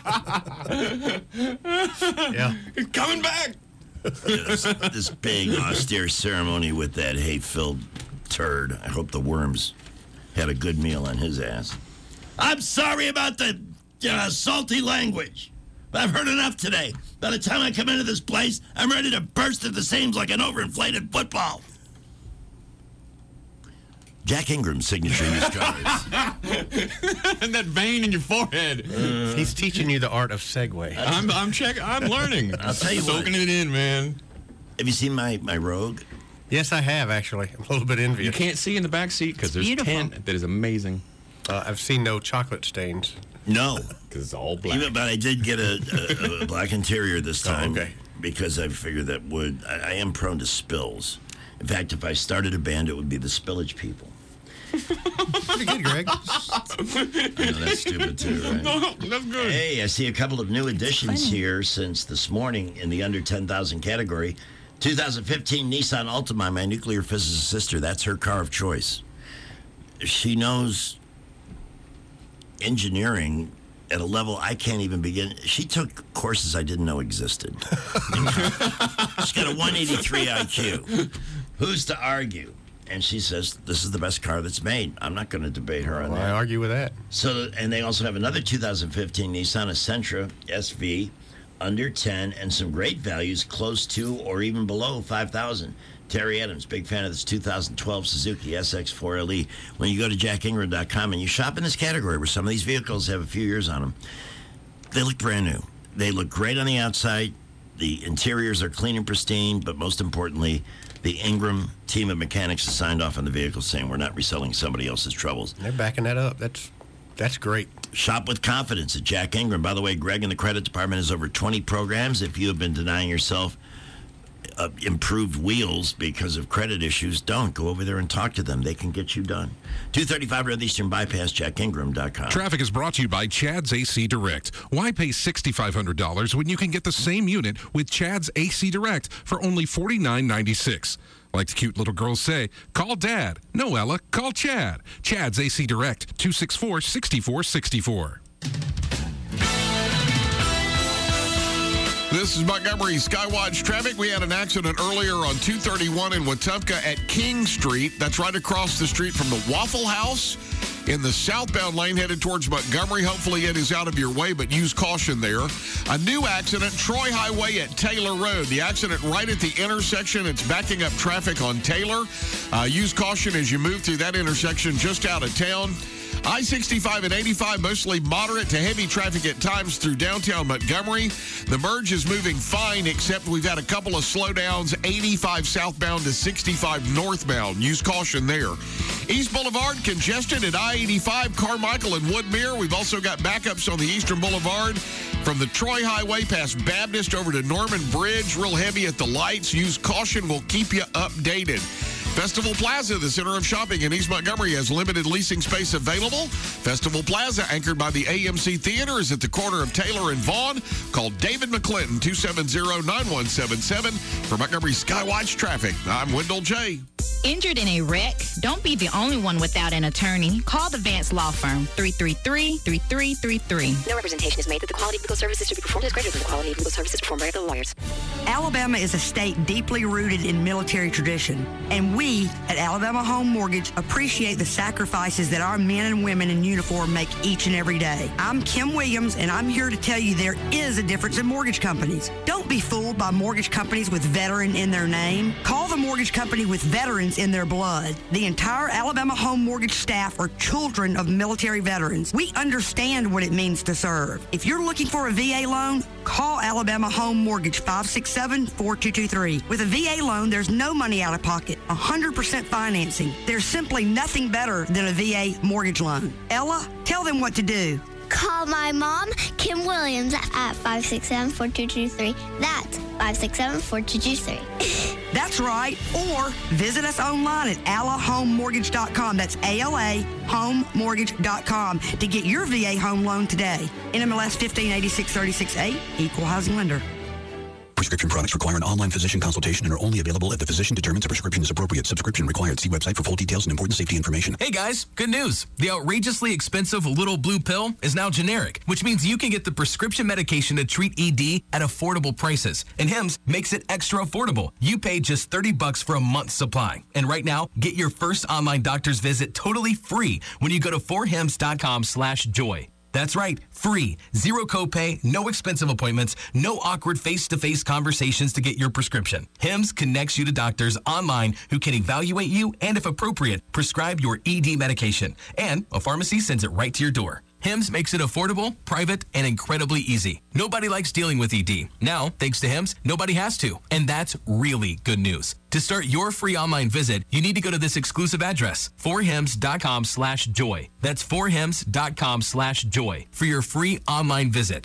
[SPEAKER 30] Yeah.
[SPEAKER 2] He's coming back.
[SPEAKER 17] This big, austere ceremony with that hate-filled turd. I hope the worms had a good meal on his ass. I'm sorry about the salty language. I've heard enough today. By the time I come into this place, I'm ready to burst at the seams like an overinflated football. Jack Ingram's signature used cars.
[SPEAKER 2] And that vein in your forehead.
[SPEAKER 30] He's teaching you the art of segue.
[SPEAKER 2] I'm learning.
[SPEAKER 17] I'll tell you
[SPEAKER 2] Soaking it in, man.
[SPEAKER 17] Have you seen my Rogue?
[SPEAKER 30] Yes, I have, actually. I'm a little bit envious.
[SPEAKER 2] You can't see in the back seat because there's tint that is amazing.
[SPEAKER 30] I've seen no chocolate stains.
[SPEAKER 17] No.
[SPEAKER 2] Because it's all black.
[SPEAKER 17] But I did get a black interior this time.
[SPEAKER 30] Oh, okay.
[SPEAKER 17] Because I figured that I am prone to spills. In fact, if I started a band, it would be the Spillage People.
[SPEAKER 30] Pretty good, Greg.
[SPEAKER 17] I know that's stupid, too, right?
[SPEAKER 2] No, that's good.
[SPEAKER 17] Hey, I see a couple of new additions here since this morning in the under 10,000 category. 2015 Nissan Altima, my nuclear physicist sister. That's her car of choice. She knows engineering at a level I can't even begin. She took courses I didn't know existed. She's got a 183 IQ. Who's to argue? And she says, this is the best car that's made. I'm not going to debate her on that.
[SPEAKER 30] I argue with that.
[SPEAKER 17] So, and they also have another 2015 Nissan Sentra SV, under 10, and some great values close to or even below 5,000. Terry Adams, big fan of this 2012 Suzuki SX4LE. When you go to jackingram.com and you shop in this category where some of these vehicles have a few years on them, they look brand new. They look great on the outside. The interiors are clean and pristine, but most importantly, the Ingram team of mechanics has signed off on the vehicle saying we're not reselling somebody else's troubles.
[SPEAKER 30] They're backing that up. That's great.
[SPEAKER 17] Shop with confidence at Jack Ingram. By the way, Greg in the credit department has over 20 programs. If you have been denying yourself improved wheels because of credit issues, don't. Go over there and talk to them. They can get you done. 235 Northeastern Bypass, jackingram.com.
[SPEAKER 3] Traffic is brought to you by Chad's AC Direct. Why pay $6,500 when you can get the same unit with Chad's AC Direct for only $49.96? Like the cute little girls say, call Dad. No, Ella, call Chad. Chad's AC Direct, 264-6464.
[SPEAKER 1] This is Montgomery Skywatch traffic. We had an accident earlier on 231 in Wetumpka at King Street. That's right across the street from the Waffle House in the southbound lane headed towards Montgomery. Hopefully it is out of your way, but use caution there. A new accident, Troy Highway at Taylor Road. The accident right at the intersection. It's backing up traffic on Taylor. Use caution as you move through that intersection just out of town. I-65 and 85, mostly moderate to heavy traffic at times through downtown Montgomery. The merge is moving fine, except we've had a couple of slowdowns, 85 southbound to 65 northbound. Use caution there. East Boulevard congested at I-85, Carmichael and Woodmere. We've also got backups on the Eastern Boulevard from the Troy Highway past Baptist over to Norman Bridge. Real heavy at the lights. Use caution. We'll keep you updated. Festival Plaza, the center of shopping in East Montgomery, has limited leasing space available. Festival Plaza, anchored by the AMC Theater, is at the corner of Taylor and Vaughn. Call David McClinton, 270-9177. For Montgomery Skywatch Traffic, I'm Wendell J.
[SPEAKER 6] Injured in a wreck? Don't be the only one without an attorney. Call the Vance Law Firm, 333-3333.
[SPEAKER 9] No representation is made that the quality of legal services to be performed is greater than the quality of legal services performed by other lawyers.
[SPEAKER 10] Alabama is a state deeply rooted in military tradition, and we at Alabama Home Mortgage appreciate the sacrifices that our men and women in uniform make each and every day. I'm Kim Williams, and I'm here to tell you there is a difference in mortgage companies. Don't be fooled by mortgage companies with veteran in their name. Call the mortgage company with veterans in their blood. The entire Alabama Home Mortgage staff are children of military veterans. We understand what it means to serve. If you're looking for a VA loan, call Alabama Home Mortgage, 567-4223. With a VA loan, there's no money out of pocket, 100% financing. There's simply nothing better than a VA mortgage loan. Ella, tell them what to do.
[SPEAKER 18] Call my mom, Kim Williams, at 567-4223. That's 567-4223.
[SPEAKER 10] That's right. Or visit us online at alahomemortgage.com. That's ALA homemortgage.com to get your VA home loan today. NMLS 158636A, Equal Housing Lender.
[SPEAKER 11] Prescription products require an online physician consultation and are only available if the physician determines a prescription is appropriate. Subscription required. See website for full details and important safety information.
[SPEAKER 12] Hey guys, good news. The outrageously expensive Little Blue Pill is now generic, which means you can get the prescription medication to treat ED at affordable prices. And Hims makes it extra affordable. You pay just $30 for a month's supply. And right now, get your first online doctor's visit totally free when you go to forhims.com/joy. That's right, free, zero copay, no expensive appointments, no awkward face-to-face conversations to get your prescription. Hims connects you to doctors online who can evaluate you and, if appropriate, prescribe your ED medication. And a pharmacy sends it right to your door. Hims makes it affordable, private, and incredibly easy. Nobody likes dealing with ED. Now, thanks to Hims, nobody has to. And that's really good news. To start your free online visit, you need to go to this exclusive address, forhims.com/joy. That's forhims.com/joy for your free online visit.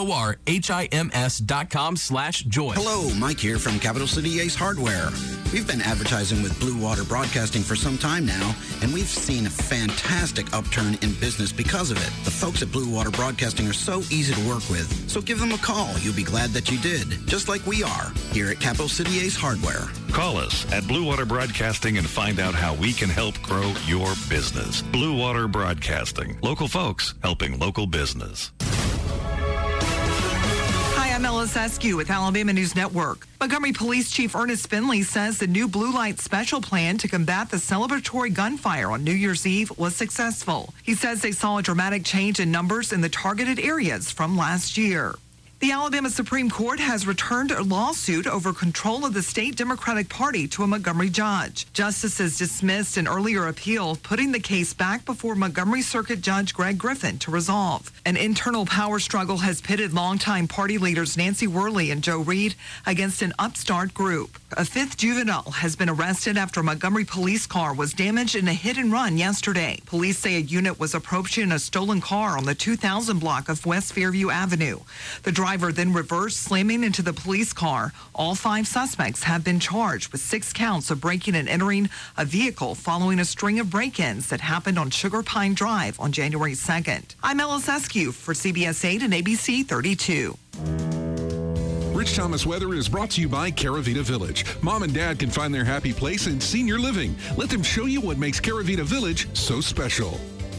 [SPEAKER 12] forhims.com/joy.
[SPEAKER 13] Hello, Mike here from Capital City Ace Hardware. We've been advertising with Blue Water Broadcasting for some time now, and we've seen a fantastic upturn in business because of it. The folks at Blue Water Broadcasting are so easy to work with, so give them a call. You'll be glad that you did, just like we are here at Capital City Ace Hardware.
[SPEAKER 14] Call us at Blue Water Broadcasting and find out how we can help grow your business. Blue Water Broadcasting. Local folks helping local business.
[SPEAKER 15] Hi, I'm Ella
[SPEAKER 4] Ellis Eskew with Alabama News Network. Montgomery Police Chief Ernest Finley says the new Blue Light Special Plan to combat the celebratory gunfire on New Year's Eve was successful. He says they saw a dramatic change in numbers in the targeted areas from last year. The Alabama Supreme Court has returned a lawsuit over control of the state Democratic Party to a Montgomery judge. Justices dismissed an earlier appeal, putting the case back before Montgomery Circuit Judge Greg Griffin to resolve. An internal power struggle has pitted longtime party leaders Nancy Worley and Joe Reed against an upstart group. A fifth juvenile has been arrested after a Montgomery police car was damaged in a hit and run yesterday. Police say a unit was approaching a stolen car on the 2000 block of West Fairview Avenue. The driver then reversed, slamming into the police car. All 5 suspects have been charged with 6 counts of breaking and entering a vehicle following a string of break-ins that happened on Sugar Pine Drive on January 2nd. I'm Ellis Eskew for CBS 8 and ABC 32.
[SPEAKER 3] Rich Thomas Weather is brought to you by Caravita Village. Mom and Dad can find their happy place in senior living. Let them show you what makes Caravita Village so special.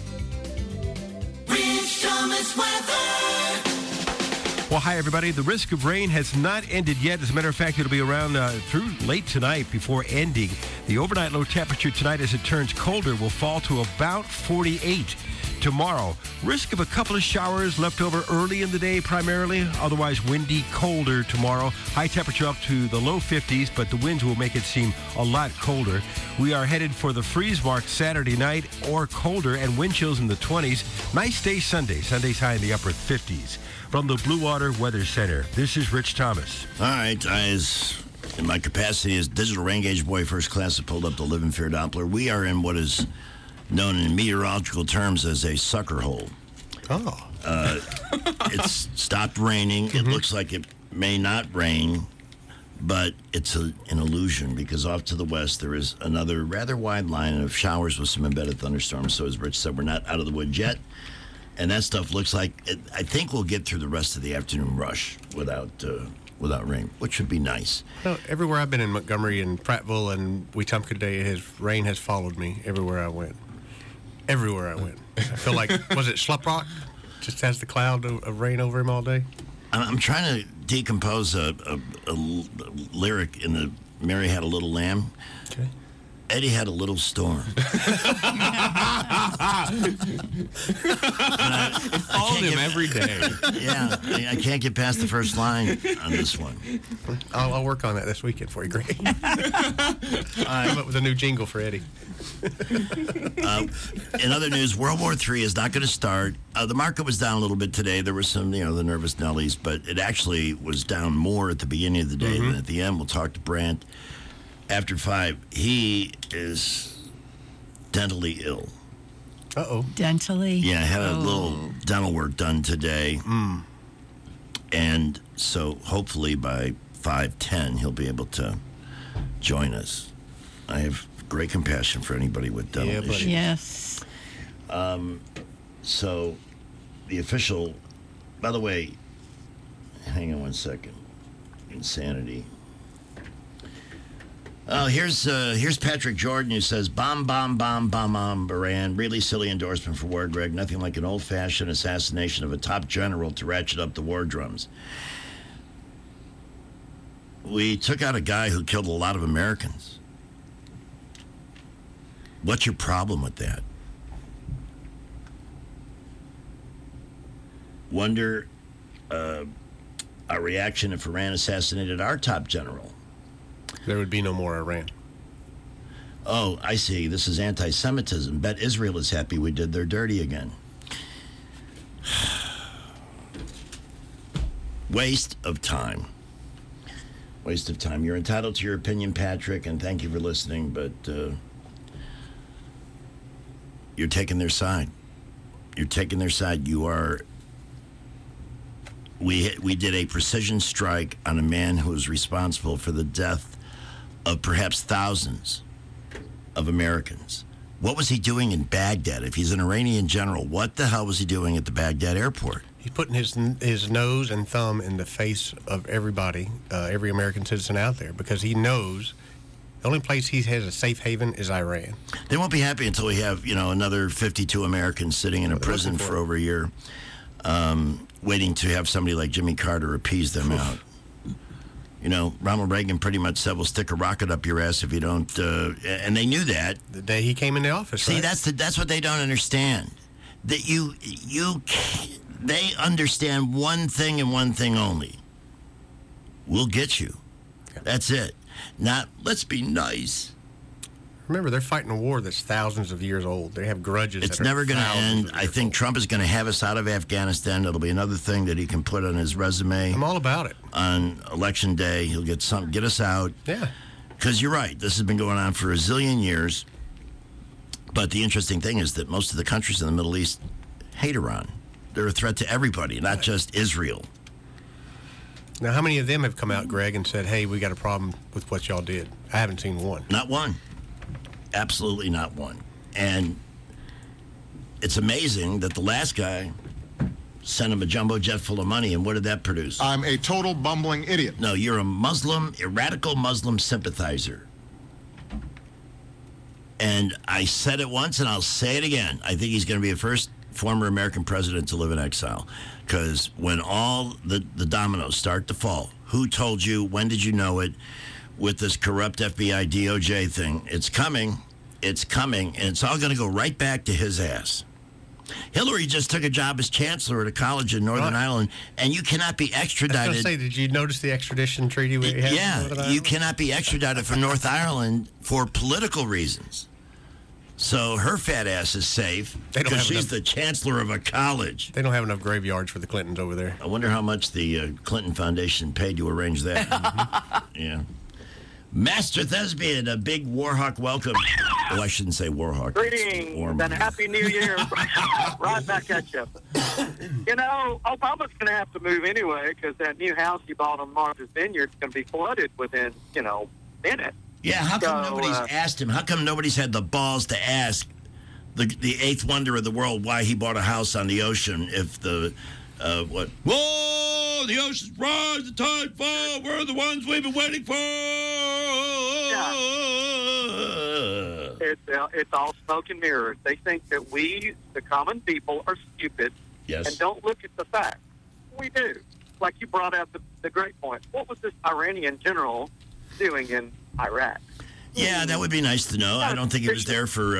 [SPEAKER 5] Rich Thomas Weather.
[SPEAKER 7] Well, hi, everybody. The risk of rain has not ended yet. As a matter of fact, it'll be around through late tonight before ending. The overnight low temperature tonight, as it turns colder, will fall to about 48. Tomorrow, risk of a couple of showers left over early in the day primarily. Otherwise, windy, colder tomorrow. High temperature up to the low 50s, but the winds will make it seem a lot colder. We are headed for the freeze mark Saturday night or colder and wind chills in the 20s. Nice day Sunday. Sunday's high in the upper 50s. From the Blue Water Weather Center, this is Rich Thomas.
[SPEAKER 17] All right, in my capacity as digital rain gauge boy first class, I pulled up the Live and Fear Doppler. We are in what is known in meteorological terms as a sucker hole.
[SPEAKER 30] Oh.
[SPEAKER 17] It's stopped raining. Mm-hmm. It looks like it may not rain, but it's an illusion because off to the west there is another rather wide line of showers with some embedded thunderstorms. So as Rich said, we're not out of the woods yet. And that stuff looks like, I think we'll get through the rest of the afternoon rush without rain, which would be nice.
[SPEAKER 30] No, everywhere I've been in Montgomery and Prattville and Wetumpka today, rain has followed me everywhere I went. Everywhere I went. I feel like, was it Schluprock? Just has the cloud of rain over him all day?
[SPEAKER 17] I'm trying to decompose a lyric in the Mary Had a Little Lamb.
[SPEAKER 30] Okay.
[SPEAKER 17] Eddie had a little storm.
[SPEAKER 2] It followed him every day.
[SPEAKER 17] Yeah, I can't get past the first line on this one.
[SPEAKER 30] I'll work on that this weekend for you, Greg. Come up with a new jingle for Eddie.
[SPEAKER 17] In other news, World War III is not going to start. The market was down a little bit today. There were some, the nervous Nellies, but it actually was down more at the beginning of the day than at the end. We'll talk to Brandt after 5. He is dentally ill.
[SPEAKER 30] Uh-oh.
[SPEAKER 21] Dentally?
[SPEAKER 17] Yeah, had a little dental work done today. And so hopefully by 5:10 he'll be able to join us. I have great compassion for anybody with dental issues.
[SPEAKER 21] Yes.
[SPEAKER 17] So the official, by the way, hang on one second. Insanity. Oh, here's Patrick Jordan who says, bomb, Iran. Really silly endorsement for war, Greg. Nothing like an old-fashioned assassination of a top general to ratchet up the war drums. We took out a guy who killed a lot of Americans. What's your problem with that? Wonder our reaction if Iran assassinated our top general.
[SPEAKER 30] There would be no more Iran.
[SPEAKER 17] Oh, I see. This is anti-Semitism. Bet Israel is happy we did their dirty again. Waste of time. Waste of time. You're entitled to your opinion, Patrick, and thank you for listening, but you're taking their side. You're taking their side. You are... We did a precision strike on a man who was responsible for the death of perhaps thousands of Americans. What was he doing in Baghdad? If he's an Iranian general, what the hell was he doing at the Baghdad airport?
[SPEAKER 30] He's putting his nose and thumb in the face of everybody, every American citizen out there, because he knows the only place he has a safe haven is Iran.
[SPEAKER 17] They won't be happy until we have, another 52 Americans sitting in a prison for over a year. waiting to have somebody like Jimmy Carter appease them out. You know, Ronald Reagan pretty much said, "We'll stick a rocket up your ass if you don't." And they knew that
[SPEAKER 30] the day he came into office.
[SPEAKER 17] See,
[SPEAKER 30] right?
[SPEAKER 17] that's what they don't understand. That they understand one thing and one thing only. We'll get you. That's it. Not let's be nice.
[SPEAKER 30] Remember, they're fighting a war that's thousands of years old. They have grudges.
[SPEAKER 17] It's never going to end. I think Trump is going to have us out of Afghanistan. It'll be another thing that he can put on his resume.
[SPEAKER 30] I'm all about it.
[SPEAKER 17] On Election Day, he'll get us out.
[SPEAKER 30] Yeah.
[SPEAKER 17] Because you're right. This has been going on for a zillion years. But the interesting thing is that most of the countries in the Middle East hate Iran. They're a threat to everybody, not just Israel.
[SPEAKER 30] Now, how many of them have come out, Greg, and said, "Hey, we got a problem with what y'all did"? I haven't seen one.
[SPEAKER 17] Not one. Absolutely not one. And it's amazing that the last guy sent him a jumbo jet full of money, and what did that produce?
[SPEAKER 5] I'm a total bumbling idiot.
[SPEAKER 17] No, you're a radical Muslim sympathizer. And I said it once, and I'll say it again. I think he's going to be the first former American president to live in exile. Because when all the dominoes start to fall, who told you, when did you know it, with this corrupt FBI DOJ thing? It's coming, and it's all going to go right back to his ass. Hillary just took a job as chancellor at a college in Northern Ireland, and you cannot be extradited.
[SPEAKER 30] I was going to say, did you notice the extradition treaty we had?
[SPEAKER 17] Yeah, you cannot be extradited from North Ireland for political reasons. So her fat ass is safe because she's the chancellor of a college.
[SPEAKER 30] They don't have enough graveyards for the Clintons over there.
[SPEAKER 17] I wonder how much the Clinton Foundation paid to arrange that. Yeah. Master Thespian, a big Warhawk welcome. Oh, I shouldn't say Warhawk.
[SPEAKER 8] Greetings and Happy New Year. Right back at you. You know, Obama's going to have to move anyway because that new house he bought on Martha's Vineyard is going to be flooded within, minutes.
[SPEAKER 17] Yeah, how come nobody's asked him? How come nobody's had the balls to ask the eighth wonder of the world why he bought a house on the ocean if the, what? Whoa, the oceans rise, the tide fall, we're the ones we've been waiting for.
[SPEAKER 8] Yeah. It's all smoke and mirrors. They think that we, the common people, are stupid and don't look at the facts. We do. Like you brought out the great point. What was this Iranian general doing in Iraq?
[SPEAKER 17] Yeah, that would be nice to know. I don't think he was there for...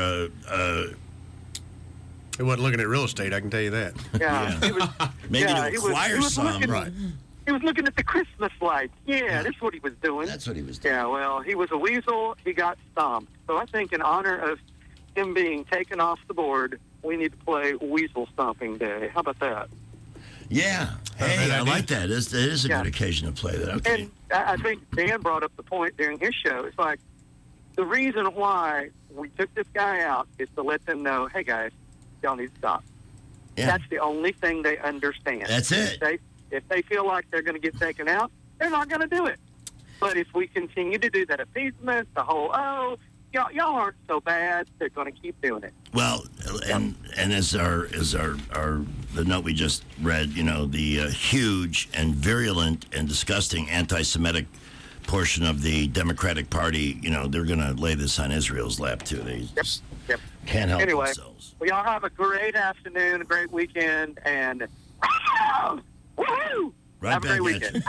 [SPEAKER 30] He wasn't looking at real estate, I can tell you that.
[SPEAKER 8] Yeah.
[SPEAKER 17] Maybe to acquire some.
[SPEAKER 8] Right. He was looking at the Christmas lights. Yeah, that's what he was doing.
[SPEAKER 17] That's what he was doing.
[SPEAKER 8] Yeah, well, he was a weasel. He got stomped. So I think in honor of him being taken off the board, we need to play Weasel Stomping Day. How about that?
[SPEAKER 17] Yeah. Hey, I like that. It is a good occasion to play that. Okay.
[SPEAKER 8] And I think Dan brought up the point during his show. It's like the reason why we took this guy out is to let them know, hey, guys, y'all need to stop. Yeah. That's the only thing they understand.
[SPEAKER 17] That's it.
[SPEAKER 8] If they feel like they're going to get taken out, they're not going to do it. But if we continue to do that appeasement, the whole, y'all aren't so bad, they're going to keep doing it.
[SPEAKER 17] Well, and as the note we just read, the huge and virulent and disgusting anti-Semitic portion of the Democratic Party, they're going to lay this on Israel's lap too. They just can't help themselves.
[SPEAKER 8] Well, y'all have a great afternoon, a great weekend, and woohoo!
[SPEAKER 17] Right
[SPEAKER 8] have a great weekend.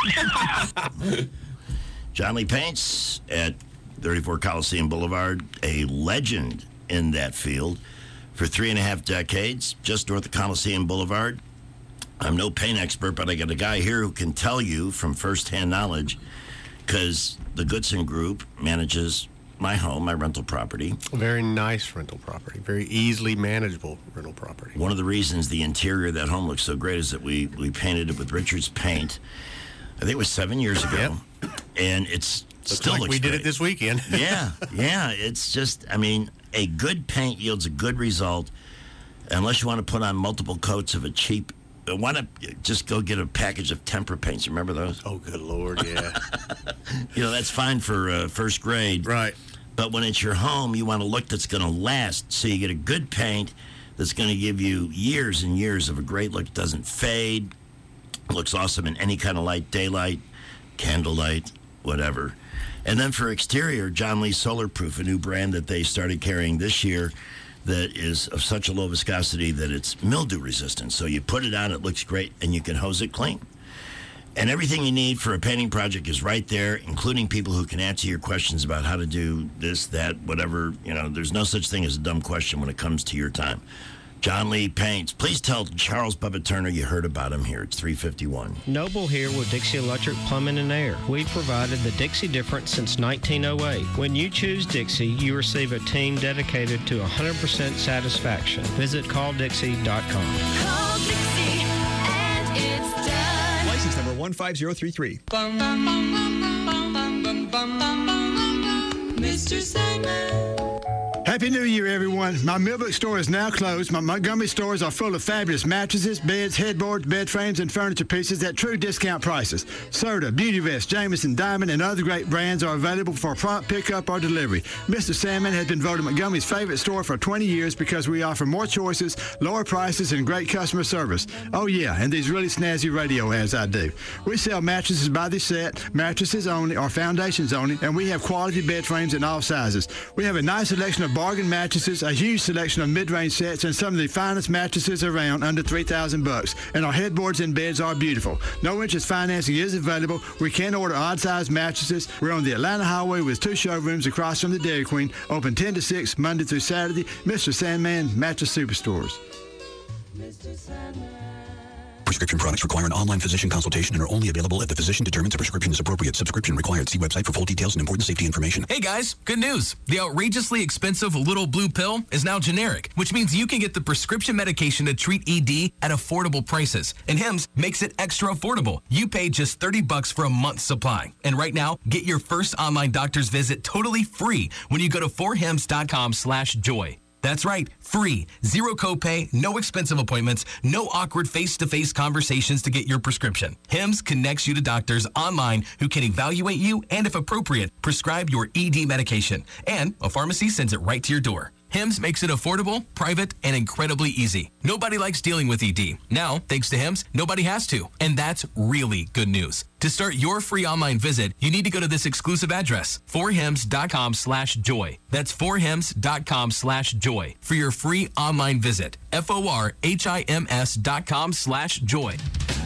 [SPEAKER 17] John Lee Paints at 34 Coliseum Boulevard, a legend in that field for 3.5 decades, just north of Coliseum Boulevard. I'm no paint expert, but I got a guy here who can tell you from firsthand knowledge, because the Goodson Group manages my home, my rental property.
[SPEAKER 30] Very nice rental property. Very easily manageable rental property.
[SPEAKER 17] One of the reasons the interior of that home looks so great is that we painted it with Richards paint. I think it was 7 years ago. Yep. And it's still
[SPEAKER 30] like
[SPEAKER 17] looks
[SPEAKER 30] we did
[SPEAKER 17] great.
[SPEAKER 30] It this weekend.
[SPEAKER 17] Yeah. It's just, a good paint yields a good result unless you want to put on multiple coats of a cheap. Why not just go get a package of tempera paints? Remember those?
[SPEAKER 30] Oh, good Lord, yeah.
[SPEAKER 17] That's fine for first grade.
[SPEAKER 30] Right.
[SPEAKER 17] But when it's your home, you want a look that's going to last. So you get a good paint that's going to give you years and years of a great look. It doesn't fade. Looks awesome in any kind of light, daylight, candlelight, whatever. And then for exterior, John Lee Solar Proof, a new brand that they started carrying this year. that is of such a low viscosity that it's mildew resistant. So you put it on, it looks great, and you can hose it clean. And everything you need for a painting project is right there, including people who can answer your questions about how to do this, that, whatever. There's no such thing as a dumb question when it comes to your time. John Lee Paints. Please tell Charles Bubba Turner you heard about him here. It's 351.
[SPEAKER 15] Noble here with Dixie Electric Plumbing and Air. We've provided the Dixie difference since 1908. When you choose Dixie, you receive a team dedicated to 100% satisfaction. Visit calldixie.com.
[SPEAKER 16] Call Dixie and it's done.
[SPEAKER 19] License number 15033.
[SPEAKER 16] Mr. Sandman.
[SPEAKER 20] Happy New Year, everyone. My Millbrook store is now closed. My Montgomery stores are full of fabulous mattresses, beds, headboards, bed frames, and furniture pieces at true discount prices. Serta, Beauty Vest, Jameson, Diamond, and other great brands are available for prompt pickup or delivery. Mr. Sandman has been voted Montgomery's favorite store for 20 years because we offer more choices, lower prices, and great customer service. Oh, yeah, and these really snazzy radio ads I do. We sell mattresses by the set, mattresses only, or foundations only, and we have quality bed frames in all sizes. We have a nice selection of bargain mattresses, a huge selection of mid-range sets, and some of the finest mattresses around under $3,000. And our headboards and beds are beautiful. No interest financing is available. We can order odd-sized mattresses. We're on the Atlanta Highway with 2 showrooms across from the Dairy Queen, open 10 to 6 Monday through Saturday. Mr. Sandman Mattress Superstores.
[SPEAKER 11] Prescription products require an online physician consultation and are only available if the physician determines a prescription is appropriate. Subscription required. See website for full details and important safety information.
[SPEAKER 12] Hey guys, good news. The outrageously expensive little blue pill is now generic, which means you can get the prescription medication to treat ED at affordable prices. And Hims makes it extra affordable. You pay just $30 for a month's supply. And right now, get your first online doctor's visit totally free when you go to forhims.com/joy. That's right, free, zero copay, no expensive appointments, no awkward face-to-face conversations to get your prescription. Hims connects you to doctors online who can evaluate you and, if appropriate, prescribe your ED medication. And a pharmacy sends it right to your door. Hims makes it affordable, private, and incredibly easy. Nobody likes dealing with ED. Now, thanks to Hims, nobody has to. And that's really good news. To start your free online visit, you need to go to this exclusive address, forhims.com/joy. That's forhims.com/joy for your free online visit. forhims.com/joy.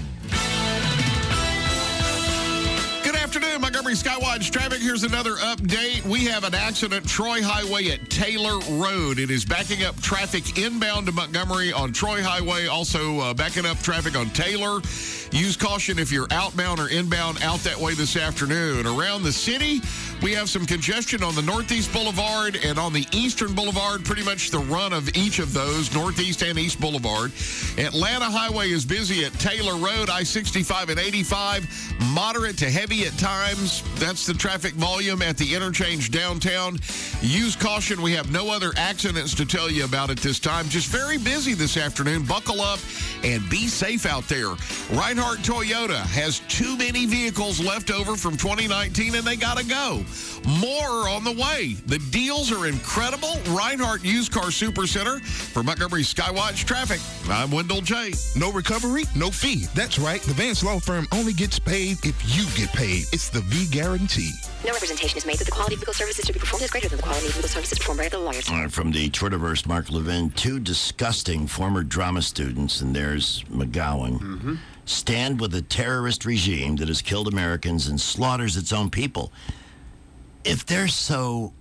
[SPEAKER 1] Afternoon, Montgomery Skywatch traffic. Here's another update. We have an accident, Troy Highway at Taylor Road. It is backing up traffic inbound to Montgomery on Troy Highway, also backing up traffic on Taylor. Use caution if you're outbound or inbound out that way this afternoon. Around the city, we have some congestion on the Northeast Boulevard and on the Eastern Boulevard, pretty much the run of each of those, Northeast and East Boulevard. Atlanta Highway is busy at Taylor Road, I-65 and 85, moderate to heavy at times. That's the traffic volume at the interchange downtown. Use caution. We have no other accidents to tell you about at this time. Just very busy this afternoon. Buckle up and be safe out there. Reinhardt Toyota has too many vehicles left over from 2019 and they got to go. More on the way. The deals are incredible. Reinhardt Used Car Super Center. For Montgomery Skywatch Traffic, I'm Wendell J.
[SPEAKER 22] No recovery, no fee. That's right. The Vance Law Firm only gets paid if you get paid. It's the V Guarantee.
[SPEAKER 9] No representation is made that the quality of legal services to be performed is greater than the quality of legal services performed by other lawyers.
[SPEAKER 17] From the Twitterverse, Mark Levin, 2 disgusting former drama students, and there's McGowan, stand with a terrorist regime that has killed Americans and slaughters its own people. If they're so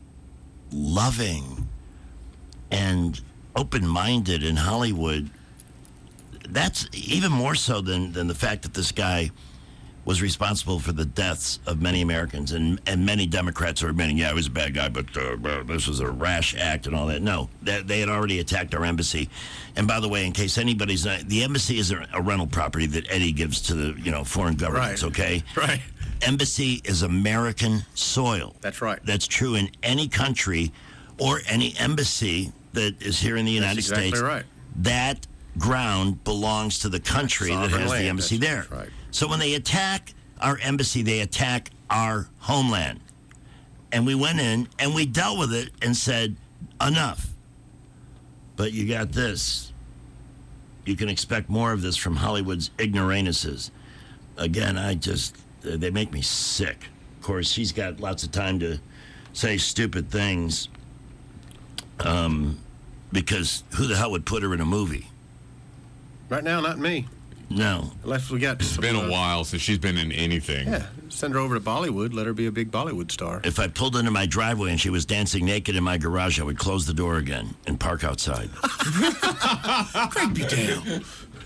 [SPEAKER 17] loving and open-minded in Hollywood, that's even more so than the fact that this guy was responsible for the deaths of many Americans, and many Democrats are admitting, yeah, he was a bad guy, but this was a rash act and all that. No, they had already attacked our embassy. And by the way, in case anybody's not, the embassy is a rental property that Eddie gives to the foreign governments, okay?
[SPEAKER 30] Right.
[SPEAKER 17] Embassy is American soil.
[SPEAKER 30] That's right.
[SPEAKER 17] That's true in any country or any embassy that is here in the United States.
[SPEAKER 30] That's exactly right.
[SPEAKER 17] That ground belongs to the country that has the embassy there.
[SPEAKER 30] That's right.
[SPEAKER 17] So when they attack our embassy, they attack our homeland. And we went in and we dealt with it and said, enough. But you got this. You can expect more of this from Hollywood's ignoramuses. Again, they make me sick. Of course, she's got lots of time to say stupid things. Because who the hell would put her in a movie?
[SPEAKER 30] Right now, not me.
[SPEAKER 17] No.
[SPEAKER 30] Unless we got.
[SPEAKER 2] It's been a while since she's been in anything.
[SPEAKER 30] Yeah, send her over to Bollywood. Let her be a big Bollywood star.
[SPEAKER 17] If I pulled into my driveway and she was dancing naked in my garage, I would close the door again and park outside. Craig be damned.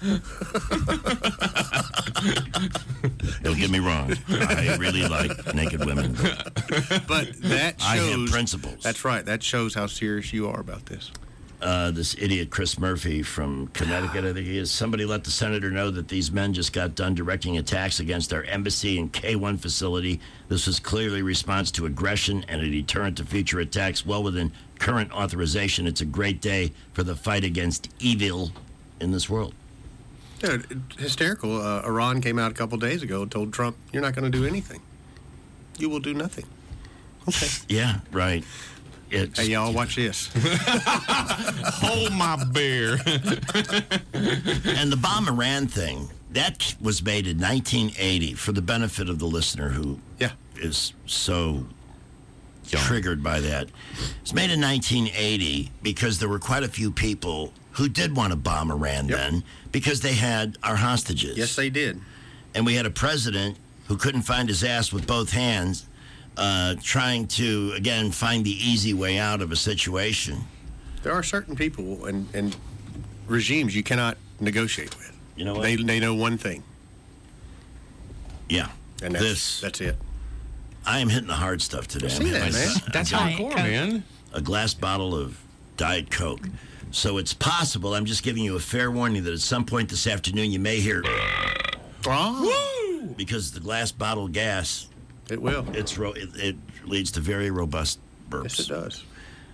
[SPEAKER 17] Don't get me wrong. I really like naked women.
[SPEAKER 30] But that shows.
[SPEAKER 17] I have principles.
[SPEAKER 30] That's right. That shows how serious you are about this.
[SPEAKER 17] This idiot Chris Murphy from Connecticut, I think he is. Somebody let the senator know that these men just got done directing attacks against our embassy and K1 facility. This was clearly a response to aggression and a deterrent to future attacks well within current authorization. It's a great day for the fight against evil in this world.
[SPEAKER 30] Yeah, hysterical. Iran came out a couple days ago and told Trump, "You're not going to do anything. You will do nothing." Okay.
[SPEAKER 17] Yeah, right.
[SPEAKER 30] Hey, y'all, watch this.
[SPEAKER 2] Hold my beer.
[SPEAKER 17] And the bomb Iran thing, that was made in 1980 for the benefit of the listener who is so triggered by that. It's made in 1980 because there were quite a few people who did want to bomb Iran then because they had our hostages.
[SPEAKER 30] Yes, they did.
[SPEAKER 17] And we had a president who couldn't find his ass with both hands, trying to, again, find the easy way out of a situation.
[SPEAKER 30] There are certain people and regimes you cannot negotiate with.
[SPEAKER 17] You know what?
[SPEAKER 30] They know one thing.
[SPEAKER 17] Yeah.
[SPEAKER 30] And that's it.
[SPEAKER 17] I am hitting the hard stuff today.
[SPEAKER 30] I see that, man.
[SPEAKER 2] That's hardcore, man.
[SPEAKER 17] A glass bottle of Diet Coke. So it's possible, I'm just giving you a fair warning that at some point this afternoon you may hear...
[SPEAKER 30] Oh.
[SPEAKER 17] Woo! Because the glass bottle gas...
[SPEAKER 30] It will.
[SPEAKER 17] It leads to very robust burps.
[SPEAKER 30] Yes, it does.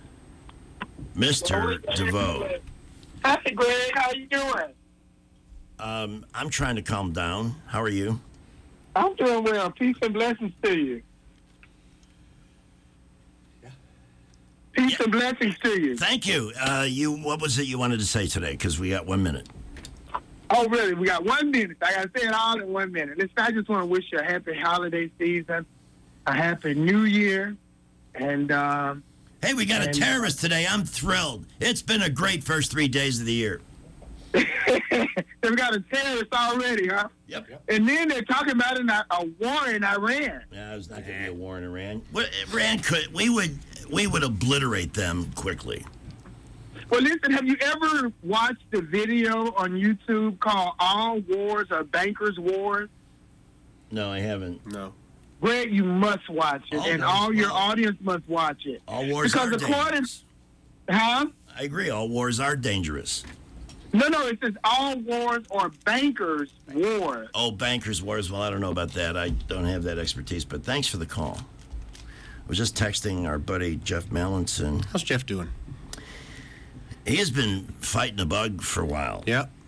[SPEAKER 17] Mr. DeVoe.
[SPEAKER 6] Hi, Greg. How you doing?
[SPEAKER 17] I'm trying to calm down. How are you?
[SPEAKER 6] I'm doing well. Peace and blessings to you. Peace and blessings to you.
[SPEAKER 17] Thank you. What was it you wanted to say today? Because we got 1 minute.
[SPEAKER 6] Oh, really? We got 1 minute. I got to say it all in 1 minute. Listen, I just want to wish you a happy holiday season, a happy new year, and...
[SPEAKER 17] hey, we got a terrorist today. I'm thrilled. It's been a great first 3 days of the year.
[SPEAKER 6] They've got a terrorist already, huh?
[SPEAKER 17] Yep.
[SPEAKER 6] And then they're talking about a war in Iran.
[SPEAKER 17] Yeah, there's not going to be a war in Iran. Iran could... We would obliterate them quickly.
[SPEAKER 6] Well, listen, have you ever watched the video on YouTube called All Wars Are Bankers' Wars?
[SPEAKER 17] No, I haven't.
[SPEAKER 30] No.
[SPEAKER 6] Greg, you must watch it, and all your audience must watch it.
[SPEAKER 17] All wars are dangerous.
[SPEAKER 6] Huh?
[SPEAKER 17] I agree. All wars are dangerous.
[SPEAKER 6] No, it says all wars are bankers' wars.
[SPEAKER 17] Oh, bankers' wars. Well, I don't know about that. I don't have that expertise, but thanks for the call. I was just texting our buddy Jeff Mallinson.
[SPEAKER 30] How's Jeff doing?
[SPEAKER 17] He has been fighting a bug for a while.
[SPEAKER 30] Yeah.